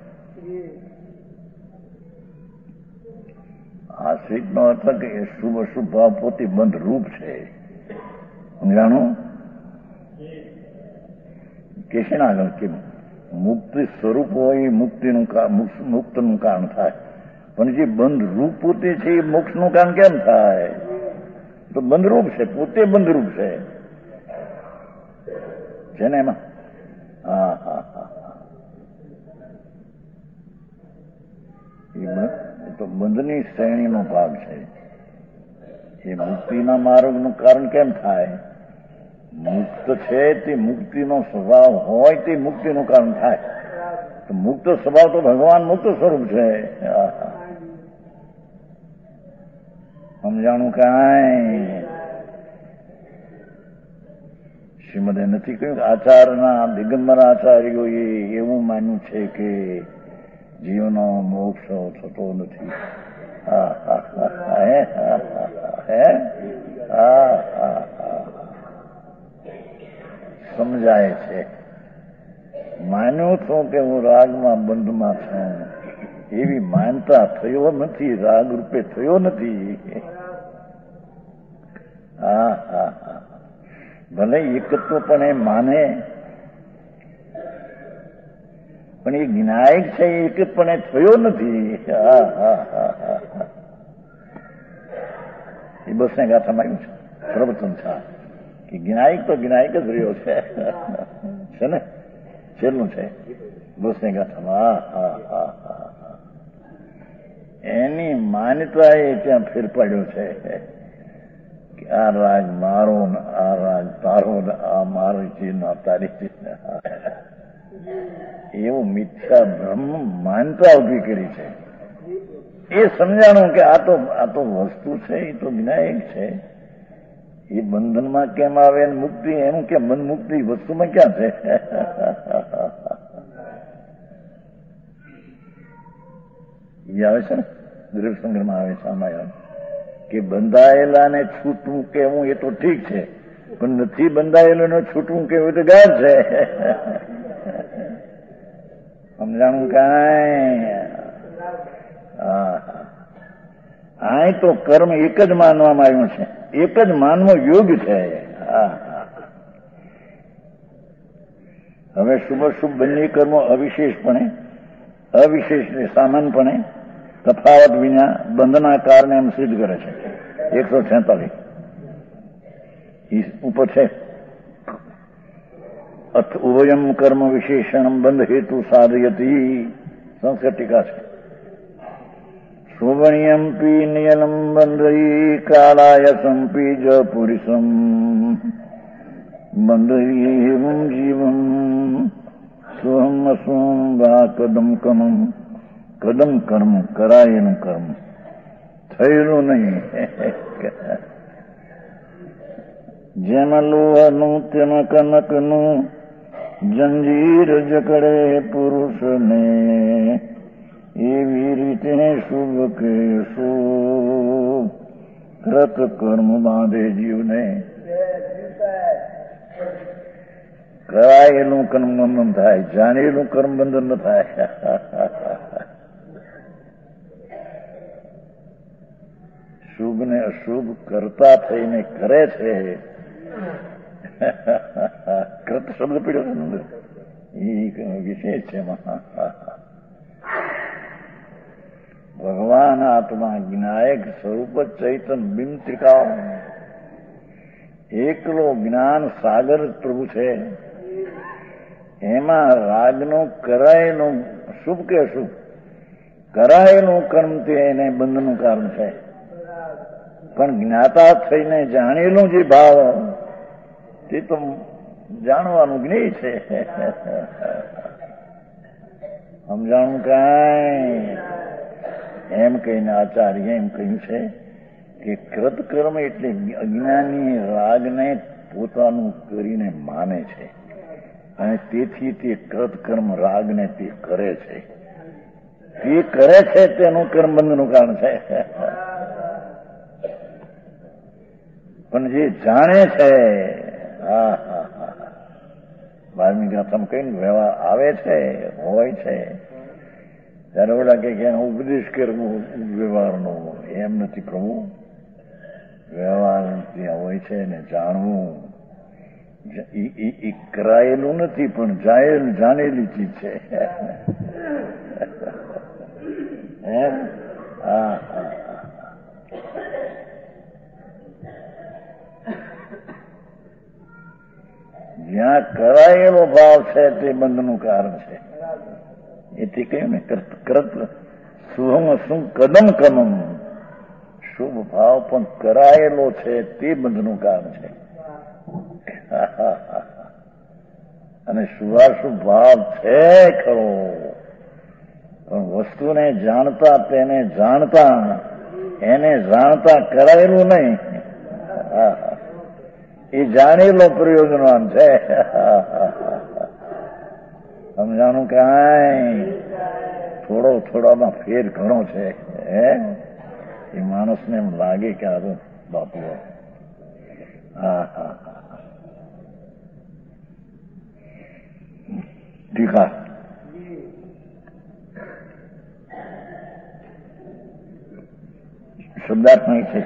આશ્રિત નો અર્થ કે શુભ અશુભ ભાવ પોતે બંધ રૂપ છે. સમજાણું? કે છે ને આગળ કે મુક્તિ સ્વરૂપ હોય મુક્તિનું મુક્તનું કારણ થાય, પણ જે બંધ રૂપ પોતે છે એ મોક્ષનું કારણ કેમ થાય? તો બંધરૂપ છે, પોતે બંધરૂપ છે. છે ને એમાં. હા હા હા, એ તો બંધની શ્રેણીનો ભાગ છે. એ મુક્તિના માર્ગનું કારણ કેમ થાય? મુક્ત છે તે મુક્તિનો સ્વભાવ હોય તે મુક્તિનું કારણ થાય. તો મુક્ત સ્વભાવ તો ભગવાન મુક્ત સ્વરૂપ છે. સમજાણું કાંઈ? શ્રીમદે નથી કહ્યું. આચારના દિગંબર આચાર્યોએ એવું માન્યું છે કે જીવનો મોક્ષ થતો નથી. સમજાય છે. માન્યું છું કે હું રાગમાં બંધમાં છું, એવી માનતા થયો નથી, રાગ રૂપે થયો નથી. ભલે એકત્વ પણ એ માને, પણ એ જ્ઞાયક છે, એક પણ એ થયો નથી. એ બસને ગાથામાં આવ્યું છે, પ્રવચન છે કે જ્ઞાયક તો જ્ઞાયક જ રહ્યો છે ને, છેલ્લું છે બસને ગાથામાં. એની માન્યતા એ ત્યાં ફેર પાડ્યો છે કે આ રાગ મારો, આ રાગ તારો, આ મારી છે ના તારી છે. એવું મિથ્યા બ્રહ્મ માનતા ઉભી કરી છે. એ સમજાણું કે આ તો વસ્તુ છે, એ તો વિનાયક છે. એ બંધનમાં કેમ આવે મુક્તિ એનું કે મન મુક્તિ વસ્તુમાં ક્યાં છે? એ આવે છે ને દ્રવ્ય સંગ્રહમાં આવે છે આમાં કે બંધાયેલા ને છૂટવું કેવું એ તો ઠીક છે, પણ નથી બંધાયેલું ને છૂટવું કેવું તો ગાઢ છે. સમજાણું કાંઈ? આ તો કર્મ એક જ માનવામાં આવ્યું છે, એક જ માનવો યોગ છે. હવે શુભ શુભ બંને કર્મો અવિશેષપણે, અવિશેષ સામાનપણે તફાવત વિના બંધના કારણે એમ સિદ્ધ કરે છે. 146 ઉપર છે. અથ ઉભયમ કર્મ વિશેષણમ બંધ હેતુ સાધયતી. સંસ્કૃત ટીકા છે. શોભણીયમ પી નિયલમ બંધઈ કાળાયસમ પી જ પુરુષમ બંધઈ એવમ જીવમ સોહમ અસોમ વા કદમ કમમ. કદમ કર્મ કરાયેલું કર્મ થયેલું નહીં. જેમાં લોહાનું તેમાં કનકનું જંજીર જકડે પુરુષને, એવી રીતે શુભ કે શુભ કૃત કર્મ બાંધે જીવને. કરાયેલું કર્મ બંધન થાય, જાણેલું કર્મ બંધન ન થાય. શુભ ને અશુભ કરતા થઈને કરે છે. કૃત શબ્દ પીડ્યો છે, એ વિશેષ છે. ભગવાન આત્મા જ્ઞાયક સ્વરૂપ ચૈતન બિંબ ત્રિકાળ, એકલો જ્ઞાન સાગર પ્રભુ છે. એમાં રાગનું કરાયેલું શુભ કે અશુભ કરાયેલું કર્મ તે એને બંધનું કારણ છે, પણ જ્ઞાતા થઈને જાણેલું જે ભાવ તે તો જાણવાનું જ્ઞેય છે. સમજાણું કાંઈ? એમ કહીને આચાર્ય એમ કહ્યું છે કે કૃતકર્મ એટલે અજ્ઞાની રાગને પોતાનું કરીને માને છે, અને તેથી તે કૃતકર્મ રાગને તે કરે છે. તે કરે છે તેનું કર્મ બંધનું કારણ છે. પણ જે જાણે છે, બારમી ગાથામાં કઈ વ્યવહાર આવે છે, હોય છે, ત્યારે ઓલા કે ઉપદેશ કરવો વ્યવહારનો, એમ નથી પ્રભુ. વ્યવહાર ત્યાં હોય છે ને જાણવું એ કરાયેલું નથી, પણ જાણેલી ચીજ છે. જ્યાં કરાયેલો ભાવ છે તે બંધનું કારણ છે. એથી કહ્યું ને કરત શુભમ શું કદમ કમમ, શુભ ભાવ પણ કરાયેલો છે તે બંધનું કારણ છે. અને શુભાશુભ ભાવ છે ખરો, પણ વસ્તુને જાણતા તેને જાણતા એને જાણતા કરાયેલું નહીં, એ જાણેલો પ્રયોજનવાન છે. સમજાણું કાંઈ થોડામાં ફેર ઘણો છે. એ માણસને એમ લાગે કે આ બાપુ ટીકા શબ્દાર્થમાં છે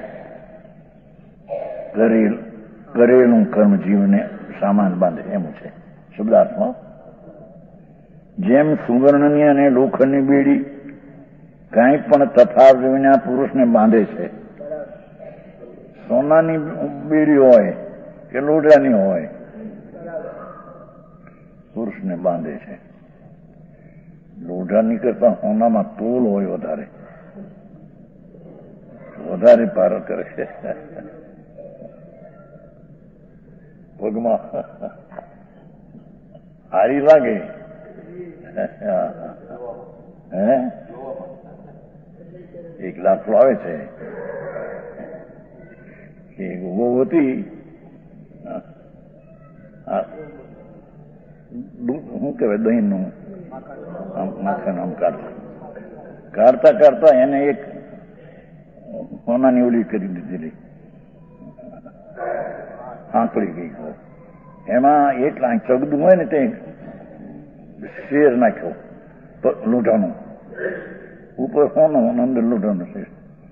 કરેલું કર્મ જીવને સામાન બાંધે એમ છે શબ્દાર્થમાં. જેમ સુવર્ણની અને લોખંડની બેડી કાંઈ પણ તફાવત વિના પુરુષને બાંધે છે. સોનાની બેડી હોય કે લોઢાની હોય પુરુષને બાંધે છે. લોઢાની કરતા સોનામાં તોલ હોય વધારે પાર કરે છે. પગમાં હારી લાગે. એક લાખો આવે છે કે બહુ હતી શું કહેવાય દહીં નું માખણ આમ કાઢતા એને એક સોનાની ઓલી કરી દીધેલી, આંકડી ગઈ. એમાં એટલા ચગદું હોય ને તે શેર નાખ્યો લોઢાનું, ઉપર સોનું અંદર લોઢાનું શેર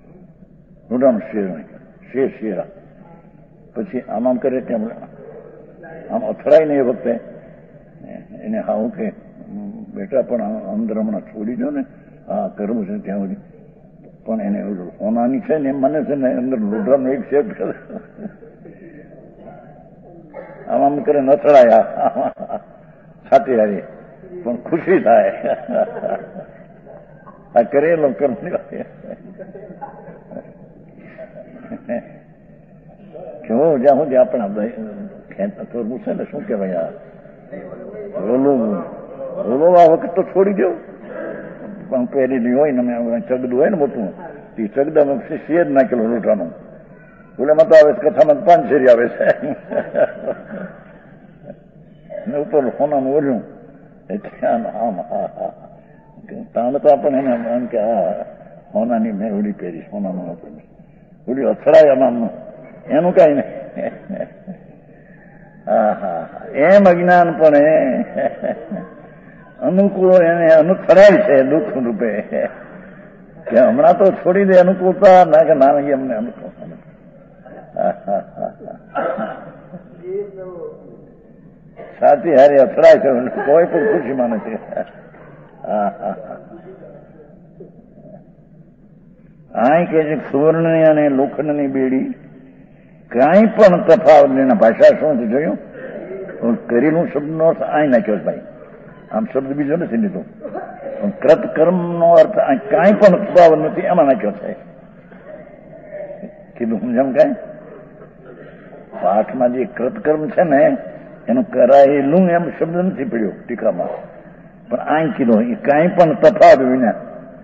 નાખ્યો, શેરા. પછી આમ કરે તેમ આમ અથડાય ને એ વખતે એને હાવું કે બેટા પણ અંદર હમણાં છોડી દો ને, હા કરવું છે ત્યાં સુધી. પણ એને સોનાની છે ને મને છે ને અંદર લોઢાનું એક શેર કરે, આમ કરે ન અથડાય છાતી હારી, પણ ખુશી થાય. આ કરેલો કર્મ કેવો જ્યાં સુધી આપણા કરવું છે ને શું કેવાય રોલોવા વખત તો છોડી દો, પણ પહેરેલી હોય ને ચગડું હોય ને મોટું, તે ચગદામાં શેર નાખેલો લોટાનું. ઓલામાં તો આવે કથામાં 5 શેરી આવે છે ને ઉપર સોનાનું ઓલું. આમ તાણ તો આપણને એમ કે સોનાની મેં ઓલી પહેરી, સોનાનું ઓલી અથડાય આમ એનું કઈ નહીં. એમ અજ્ઞાન પણ અનુકૂળ એને અનુસરાય છે દુઃખ રૂપે કે હમણાં તો છોડી દે અનુકૂળતા ના કે ના એમને અનુકૂળ. સાચી હારી અથડાય છે કોઈ પણ ખુશીમાં નથી. અહીં કે છે સુવર્ણની અને લોખંડની બેડી કાંઈ પણ તફાવત એના ભાષા શું છે જોયું? કરેલું શબ્દનો અર્થ અહીં નાખ્યો ભાઈ, આમ શબ્દ બીજો નથી લીધો. પણ કૃતકર્મનો અર્થ કાંઈ પણ તફાવત નથી એમાં નાખ્યો છે. કીધું સમજામ કાંઈ? પાઠમાં જે કૃતકર્મ છે ને એનું કરાયેલું એમ શબ્દ નથી પડ્યો ટીકામાં, પણ અહીં કીધું એ કાંઈ પણ તફાવત વિના.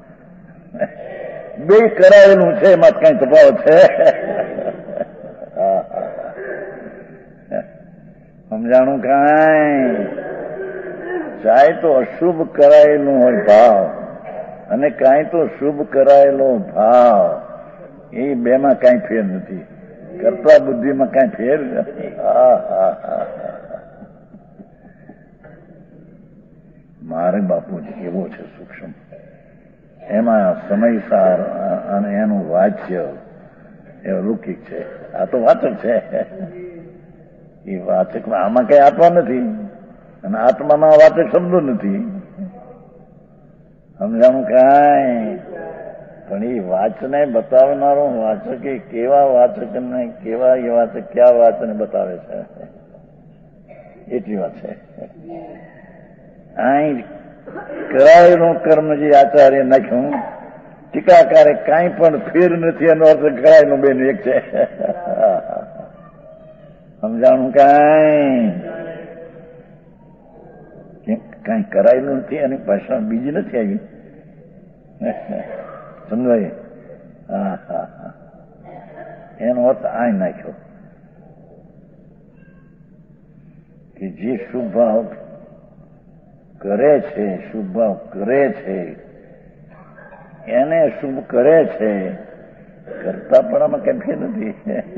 બે કરાયેલું છે એમાં કઈ તફાવત છે? સમજાણું કાંઈ? ચાહે તો અશુભ કરાયેલું હોય ભાવ અને કાંઈ તો શુભ કરાયેલો ભાવ, એ બેમાં કાંઈ ફેર નથી. કરતા બુદ્ધિમાં કાંઈ ફેર નથી. મારે બાપુજી એવો છે સૂક્ષ્મ, એમાં સમયસાર અને એનું વાચ્ય એ લૌકિક છે. આ તો વાચક છે, એ વાચકમાં આમાં કઈ આત્મા નથી અને આત્મામાં વાચક શબ્દો નથી. સમજાણું કાંઈ? પણ એ વાચને બતાવનારો વાચક એ કેવા વાચકને કેવા એ વાચક ક્યાં વાચને બતાવે છે એટલી વાત છે. અહીં કરાયેલું કર્મ જે આચાર્ય નાખ્યું, ટીકાકારે કાંઈ પણ ફેર નથી, એનો અર્થ કરાયેલું બેન એક છે. સમજાણું? કાંઈ કરાયેલું નથી, એની ભાષા બીજી નથી આવી. સમજાય? હા હા હા, એનો અર્થ આ નાખ્યો કે જે શુભ ભાવ કરે છે, શુભ ભાવ કરે છે, એને શુભ કરે છે, કરતા પણ આમાં કઈ ફેર નથી.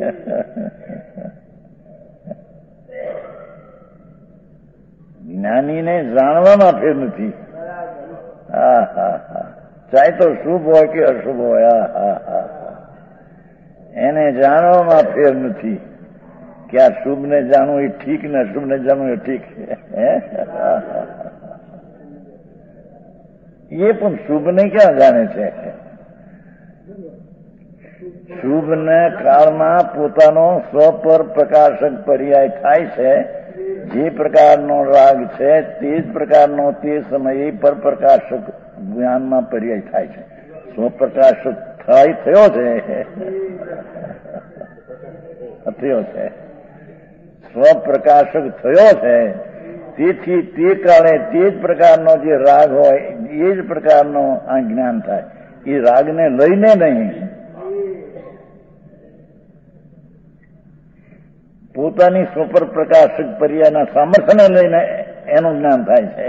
જ્ઞાનીને જાણવામાં ફેર નથી. હા હા હા, ચાહે તો શુભ હોય કે અશુભ હોય. હા હા હા, એને જાણવામાં ફેર નથી કે આ શુભ ને જાણવું એ ઠીક ને અશુભ ને જાણવું એ ઠીક. એ પણ શુભ ને ક્યાં જાણે છે? શુભ ને કાળમાં પોતાનો સ્વપર પ્રકાશક પર્યાય થાય છે. જે પ્રકારનો રાગ છે તે જ પ્રકારનો તે સમયે પરપ્રકાશક જ્ઞાનમાં પર્યાય થાય છે. સ્વપ્રકાશક થયો છે, સ્વપ્રકાશક થયો છે. તેથી તે કાળે તે જ પ્રકારનો જે રાગ હોય એ જ પ્રકારનો આ જ્ઞાન થાય. એ રાગને લઈને નહીં, પોતાની સ્વપર પ્રકાશક પર્યાયના સામર્થ્યને લઈને એનું જ્ઞાન થાય છે.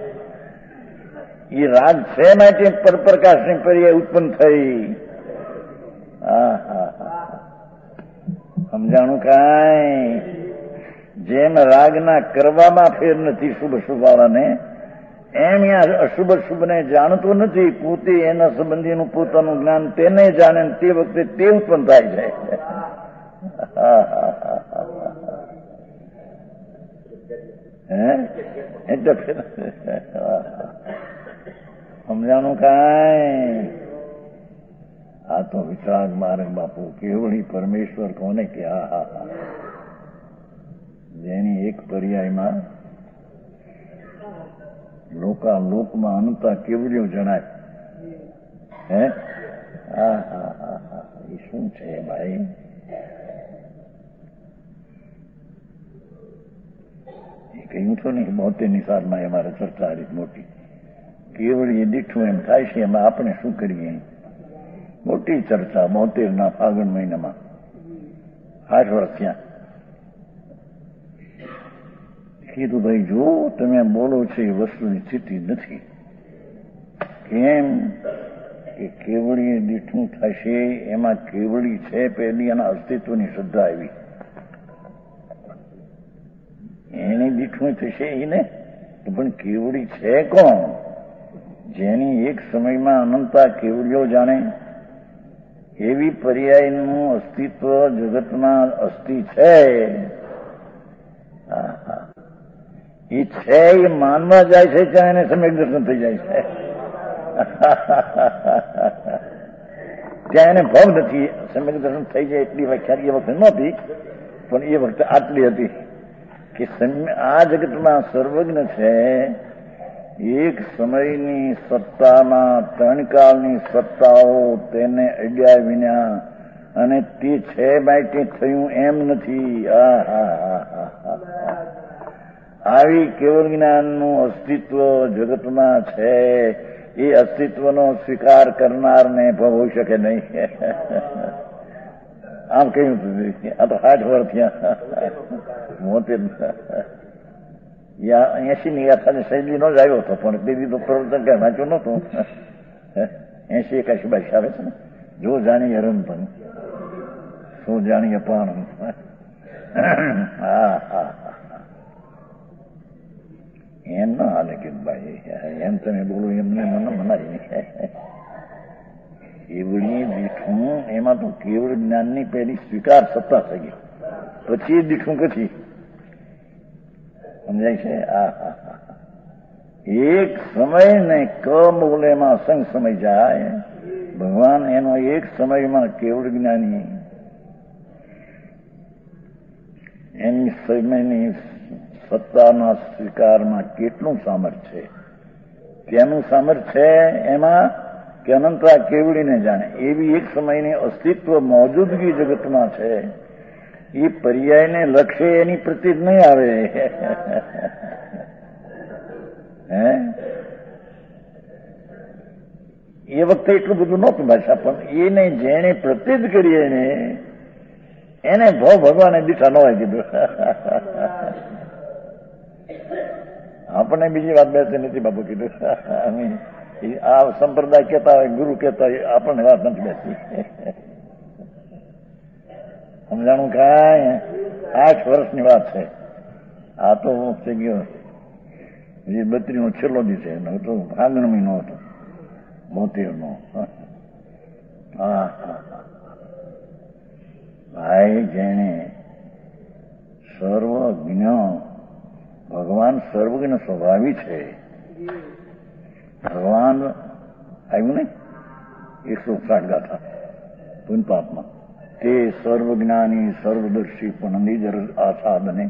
એ રાગ છે માટે પરપ્રકાશની પર્યાય ઉત્પન્ન થઈ. હા હા હા, સમજાણું? કાંઈ જેમ રાગના કરવામાં ફેર નથી શુભ શુભાવાને, એમ અશુભ શુભને જાણતો નથી. પોતે એના સંબંધીનું પોતાનું જ્ઞાન તેને જાણે, તે વખતે તે ઉત્પન્ન થાય છે. એટલે સમજાણું? કાંઈ આ તો વિતરાગ માર્ગ બાપુ, કેવળી પરમેશ્વર કોને કે હા હા હા, જેની એક પર્યાયમાં લોકમાં અનંતા કેવળીઓ જણાય. હે હા હા હા હા, એ શું છે ભાઈ? એ કહ્યું તો નહીં, 72ની સાલમાં અમારે ચર્ચા આવી મોટી. કેવળી એ દીઠું એમ થાય છે, એમાં આપણે શું કરીએ? મોટી ચર્ચા 72ના ફાગણ મહિનામાં, 8 વર્ષ ત્યાં. કીધું ભાઈ જો તમે બોલો છો એ વસ્તુની સ્થિતિ નથી. કેમ કે કેવળી દીઠું થશે, એમાં કેવળી છે પેલી, એના અસ્તિત્વની શ્રદ્ધા આવી. એની દીઠું થશે એને, પણ કેવળી છે કોણ? જેની એક સમયમાં અનંતા કેવળીઓ જાણે એવી પર્યાયનું અસ્તિત્વ જગતમાં અસ્તિ છે. એ છે એ માનવા જાય છે, ત્યાં એને સમ્યક દર્શન થઈ જાય છે. ત્યાં એને ભાવ નથી. સમ્યક દર્શન થઈ જાય એટલી વ્યાખ્યા એ વખતે નહોતી, પણ એ વખતે આટલી હતી કે આ જગતમાં સર્વજ્ઞ છે. એક સમયની સત્તામાં 3 કાળની સત્તાઓ તેને અડ્યા વિના, અને તે છે માટે થયું એમ નથી. આવી કેવળ જ્ઞાનનું અસ્તિત્વ જગતમાં છે. એ અસ્તિત્વનો સ્વીકાર કરનારને પણ હોઈ શકે નહીં. આમ કહ્યું આ તો 8 વર્ષ થયા. 80ની યાત્રાની શૈલી નો જ આવ્યો હતો, પણ તેથી તો પ્રવર્તન કઈ વાંચ્યું નહોતું. 80-81 આવે છે ને, જો જાણીએ રમપણ, શું જાણીએ પણ. હા હા, એમ ના હાલે કે ભાઈ એમ તમે બોલો, એમને મને મનાય નહીં. કેવળી દીઠું એમાં તો કેવળ જ્ઞાનની પહેલી સ્વીકાર સત્તા થઈ ગઈ, પછી દીઠું કથી સમજાય છે. એક સમય ને બોલેમાં અસંગ સમય જાય. ભગવાન એનો એક સમયમાં કેવળ જ્ઞાની એની સમયની સત્તાના સ્વીકારમાં કેટલું સામર્થ્ય છે, તેનું સામર્થ્ય છે એમાં કે અનંતતા કેવડીને જાણે એવી એક સમયની અસ્તિત્વ મોજૂદગી જગતમાં છે. એ પર્યાયને લક્ષે એની પ્રતિ જ નહીં આવે. હે એ વખતે એટલું બધું નહોતું ભાષા, પણ એને જેને પ્રતિજ કરી એને ભગવાને દીઠા ન હોય કીધું. આપણને બીજી વાત બેસતી નથી બાપુ કીધું. આ સંપ્રદાય કહેતા હોય, ગુરુ કહેતા હોય, આપણને વાત નથી બેસતી. સમજાણું કાંઈ 8 વર્ષની વાત છે. આ તો થઈ ગયો 32 નો છેલ્લો દિવસ છે, તો ફાગણ મહિનો હતો 72 નો. ભાઈ જેને સર્વજ્ઞ ભગવાન સર્વજ્ઞ સ્વભાવી છે. ભગવાન આવ્યું ને 160 ગાથા પુનપાપમાં, તે સર્વજ્ઞાની સર્વદર્શી પણ નિજ આસાદને.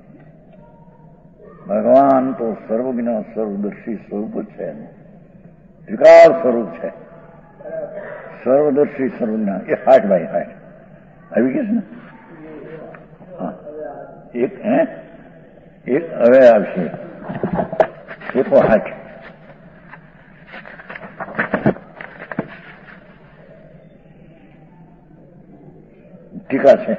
ભગવાન તો સર્વજ્ઞ સર્વદર્શી સ્વરૂપ છે, ત્રિકાળ સ્વરૂપ છે. સર્વદર્શી સર્વજ્ઞાન એ 60/60 આવી ગયા છે ને. હા એક હવે આવશે 108. ટીકા છે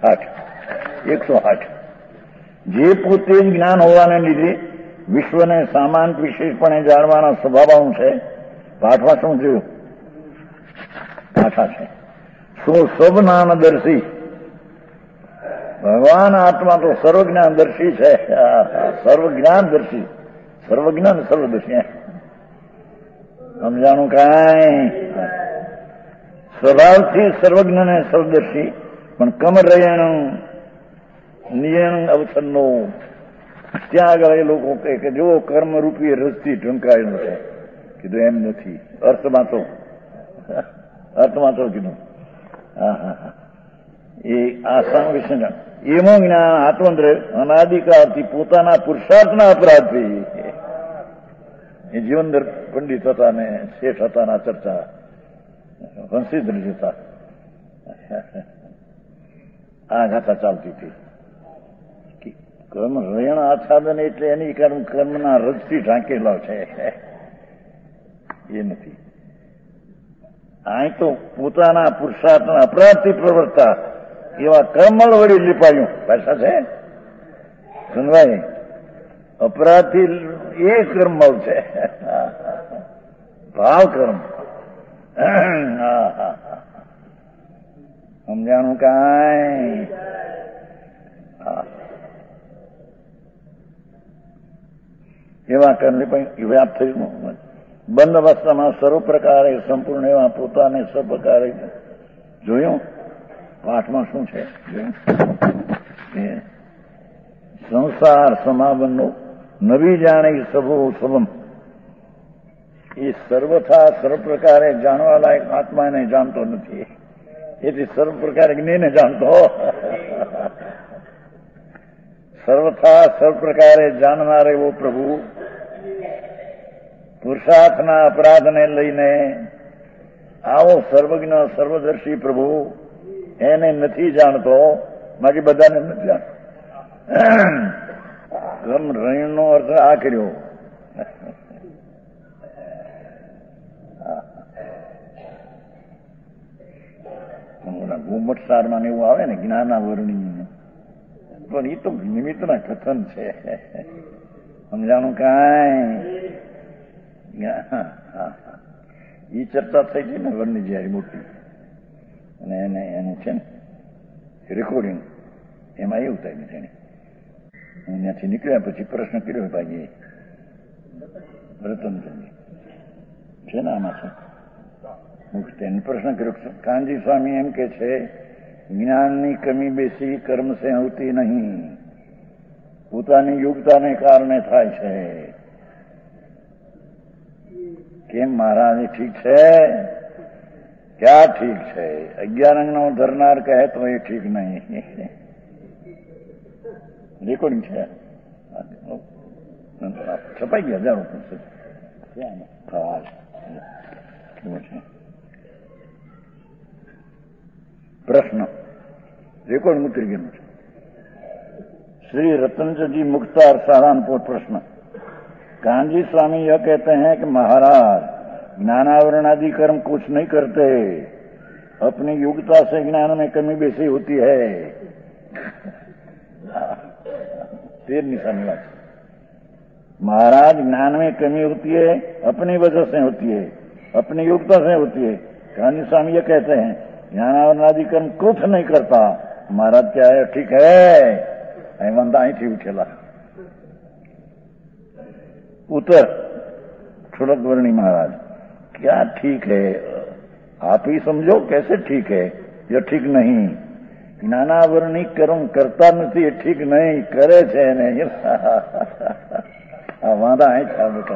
108. જે પોતે જ જ્ઞાન હોવાને લીધે વિશ્વને સામાન વિશેષપણે જાણવાના સ્વભાવ છે. પાઠમાં શું થયું? પાઠા છે શું સબજ્ઞાનદર્શી. ભગવાન આત્મા તો સર્વજ્ઞાનદર્શી છે. સર્વજ્ઞાનદર્શી, સર્વજ્ઞાન સર્વદર્શી. સમજાણું કાંઈ? સ્વભાવથી સર્વજ્ઞ ને સર્વદર્શી, પણ કમરયણ નિયણ અવસરનો. ત્યાં આગળ એ લોકો કહે કે જો કર્મરૂપી રસથી ઢંકાયેલું છે. કીધું એમ નથી. અર્થમાં તો કીધું એ આસામ વિશે એમો જ્ઞાન આત્મંદ્ર અનાદિકાળથી પોતાના પુરુષાર્થના અપરાધથી. એ જીવનદર પંડિત હતા ને શેઠ હતા ના ચર્ચા વંશીધર જતા આ ગાથા ચાલતી હતી. કર્મ રયણ આચ્છાદન એટલે એની કર્મના રજથી ઢાંકેલા છે. એ નથી. અહીં તો પોતાના પુરુષાર્થના અપરાધથી પ્રવર્તા એવા કર્મળ વળી લીપાયું. ભાષા છે સુનવાય. અપરાધથી એ કર્મળ છે, ભાવ કર્મ. સમજાણું કાંઈ? એવા કર્મ વ્યાપ થયું. બંધ અવસ્થામાં સર્વ પ્રકારે સંપૂર્ણ એવા પોતાને સપ્રકારે જોયું. પાઠમાં શું છે? સંસાર સમાવનનો નવી જાણે સભો સવમ. એ સર્વથા સર્વ પ્રકારે જાણવા લાયક આત્માને જાણતો નથી. એથી સર્વ પ્રકારે જ્ઞાને જાણતો. સર્વથા સર્વ પ્રકારે જાણનાર એવો પ્રભુ પુરુષાર્થના અપરાધને લઈને આવો સર્વજ્ઞ સર્વદર્શી પ્રભુ એને નથી જાણતો. બાકી બધાને નથી જાણતો. રણનો અર્થ આ કર્યો. ઘુમટ સારમાં એવું આવે ને જ્ઞાનાવરણી, પણ એ તો નિમિત્તના કથન છે. સમજાણું કાંઈ? એ ચર્ચા થઈ છે ને વરની જયારે મોટી, અને એનું છે ને રેકોર્ડિંગ, એમાં એવું થાય છે. ત્યાંથી નીકળ્યા પછી પ્રશ્ન કર્યો ભાઈ રતનચંદ છે ને આમાં છે. તેને પ્રશ્ન કર્યો. કાનજી સ્વામી એમ કે છે જ્ઞાનની કમી બેસી કર્મ સે હોતી નહીં, પોતાની યોગ્યતાને કારણે થાય છે. કેમ મહારાજ? ઠીક છે? ક્યાં ઠીક છે? 11 અંગનો ધરનાર કહે તો એ ઠીક નહીં. રેકોર્ડિંગ છે. છપાઈ ગયા હજારો प्रश्न रिकॉर्ड में उतर गया। श्री रतनचंद जी मुख्तार सहारनपुर प्रश्न। कांजी स्वामी यह कहते हैं कि महाराज ज्ञानावरण आदि कर्म कुछ नहीं करते, अपनी योग्यता से ज्ञान में कमी बेसी होती है। 13 निशानी बात। महाराज ज्ञान में कमी होती है, अपनी वजह से होती है, अपनी योग्यता से होती है। कांजी स्वामी यह कहते हैं ज्ञानावरण आदि कर्म कुछ नहीं करता। महाराज क्या है? ठीक है, हेमंत आई थी उठेला उतर ठुड़क वर्णी महाराज क्या ठीक है? आप ही समझो कैसे ठीक है? यह ठीक नहीं। જ્ઞાનાવરણી કર્મ કરતા નથી એ ઠીક નહીં, કરે છે નહીં। આ વાંધા અહીં છે બેટા,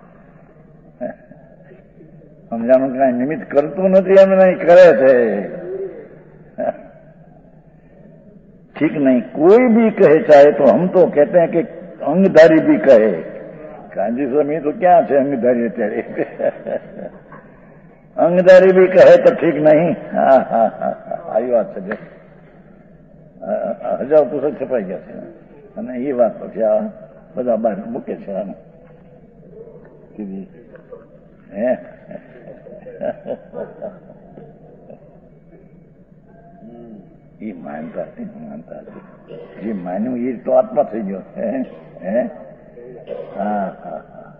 સમજાનું કઈ નિમિત્ત કરતું નથી એમ નહીં, કરે છે ठीक नहीं। कोई भी कहे, चाहे तो हम तो कहते हैं कि अंगधारी भी कहे। कांजी स्वामी तो क्या है अंगधारी अत्यारे अंगधारी भी कहे तो ठीक नहीं। हाँ हाँ हाँ आई बात છે। 1000 પુસ્તક છપાઈ ગયા છે અને એ વાત પછી આ બધા બહાર મૂકે છે આને હે એ માનતા હતી જે માન્યું એ તો આત્મા થઈ ગયો હે હે હા હા હા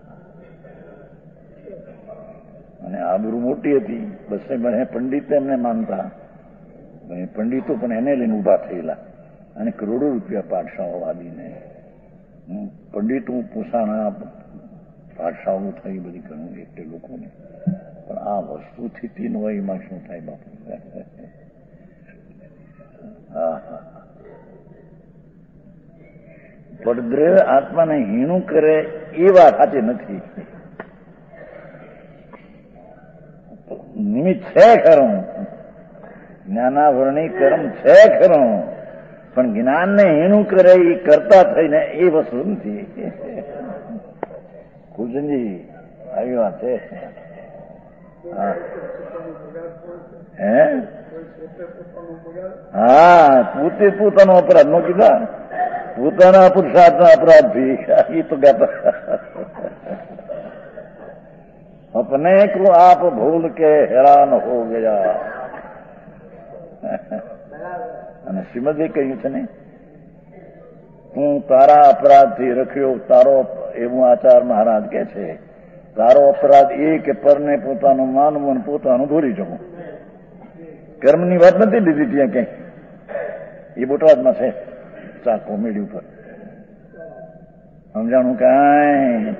અને આબરૂ મોટી હતી બસે મને પંડિત એમને માનતા પંડિતો પણ એને લઈને ઉભા થયેલા અને કરોડો રૂપિયા પાઠશાળાઓ આદિને પંડિતો પોસાણા પાઠશાળાઓ થઈ બધી ઘણું એટલે લોકોને પણ આ વસ્તુ સ્થિતિ ન હોય એમાં શું થાય બાપુ? હા હા પડદ્રવ આત્માને હીણું કરે એ વાત સાચી નથી। નિમિત્ત છે ખરું, જ્ઞાનાવરણી કર્મ છે ખરું, પણ જ્ઞાનને હીણું કરે એ કરતા થઈને એ વસ્તુ નથી। કુલચંદજી આવી વાત છે। હે હા પોતે પોતાનો અપરાધ નો કીધા, પોતાના પુરુષાર્થના અપરાધથી એ તો ગાતા अपने को आप भूल के हैरान हो गया। અને શ્રીમદે કહ્યું છે ને હું તારા અપરાધથી રખ્યો તારો, એવું આચાર મહારાજ કે છે તારો અપરાધ એ કે પરને પોતાનું માનવું અને પોતાનું ભૂલી જવું। કર્મની વાત નથી લીધી ત્યાં ક્યાંય, એ બોટાદમાં છે ચા કોમેડી ઉપર સમજાણું કાંઈ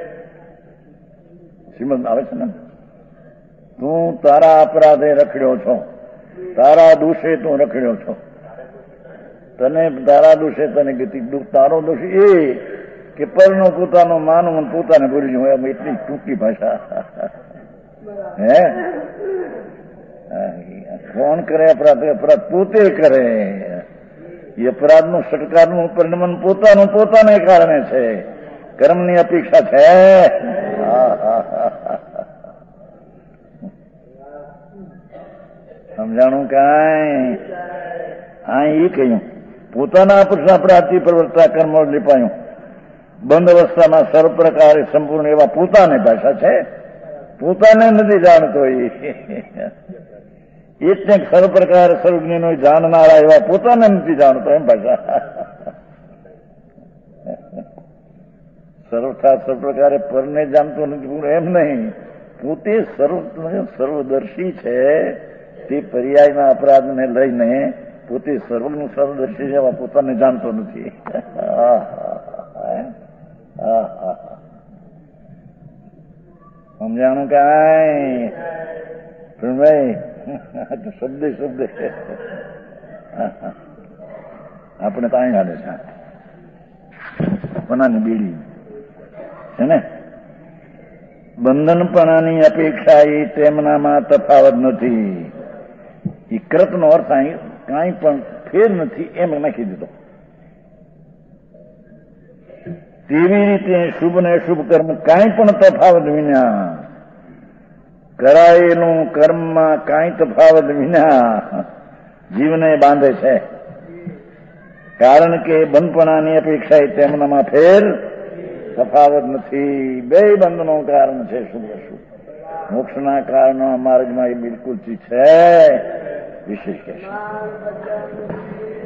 શ્રીમદ આવે છે ને તું તારા અપરાધે રખડ્યો છો, તારા દોષે તું રખડ્યો છો, તને તારા દોષે તને ગતિ તારો દોષ એ કે પરનો પોતાનો માનવું પોતાને ભૂલી જવું। એમ એટલી ટૂંકી ભાષા હે કોણ કરે અપરાધ? અપરાધ પોતે કરે। એ અપરાધનું સટકારનું પરિણામ પોતાનું પોતાને કારણે છે, કર્મની અપેક્ષા છે। સમજાણું કાંઈ? હા એ કહ્યું પોતાના પુરુષના અપરાધથી પ્રવર્તા કર્મ લીપાયું, બંધ અવસ્થામાં સર્વ પ્રકારે સંપૂર્ણ એવા પોતાને ભાષા છે, પોતાને નથી જાણતો એટલે સર્વ પ્રકાર સર્વજ્ઞનો જાણનારા એવા પોતાને નથી જાણતો એમ ભાષા। સર્વથા સર્વ પ્રકારે પરને જાણતો નથી એમ નહીં, પોતે સર્વદર્શી છે, તે પર્યાયના અપરાધને લઈને પોતે સર્વનું સર્વદર્શી એવા પોતાને જાણતો નથી। સમજાણું કાંઈ ભાઈ? શબ્દે શબ્દે આપણે તો અહીં હાલે છે પનાની બીડી છે ને। બંધનપણાની અપેક્ષા એ તેમનામાં તફાવત નથી। એ કૃતનો અર્થ અહીં કાંઈ પણ ફેર નથી એમ નાખી દીધો। તેવી રીતે શુભ ને અશુભ કર્મ કાંઈ પણ તફાવત વિના, કરાયેલું કર્મમાં કાંઈ તફાવત વિના જીવને બાંધે છે. કારણ કે બંધપણાની અપેક્ષાએ તેમનામાં ફેર તફાવત નથી. બે બંધનું કારણ છે શુભ અશુભ. મોક્ષના કારણના માર્ગમાં એ બિલકુલ છે. વિશેષ કહેશે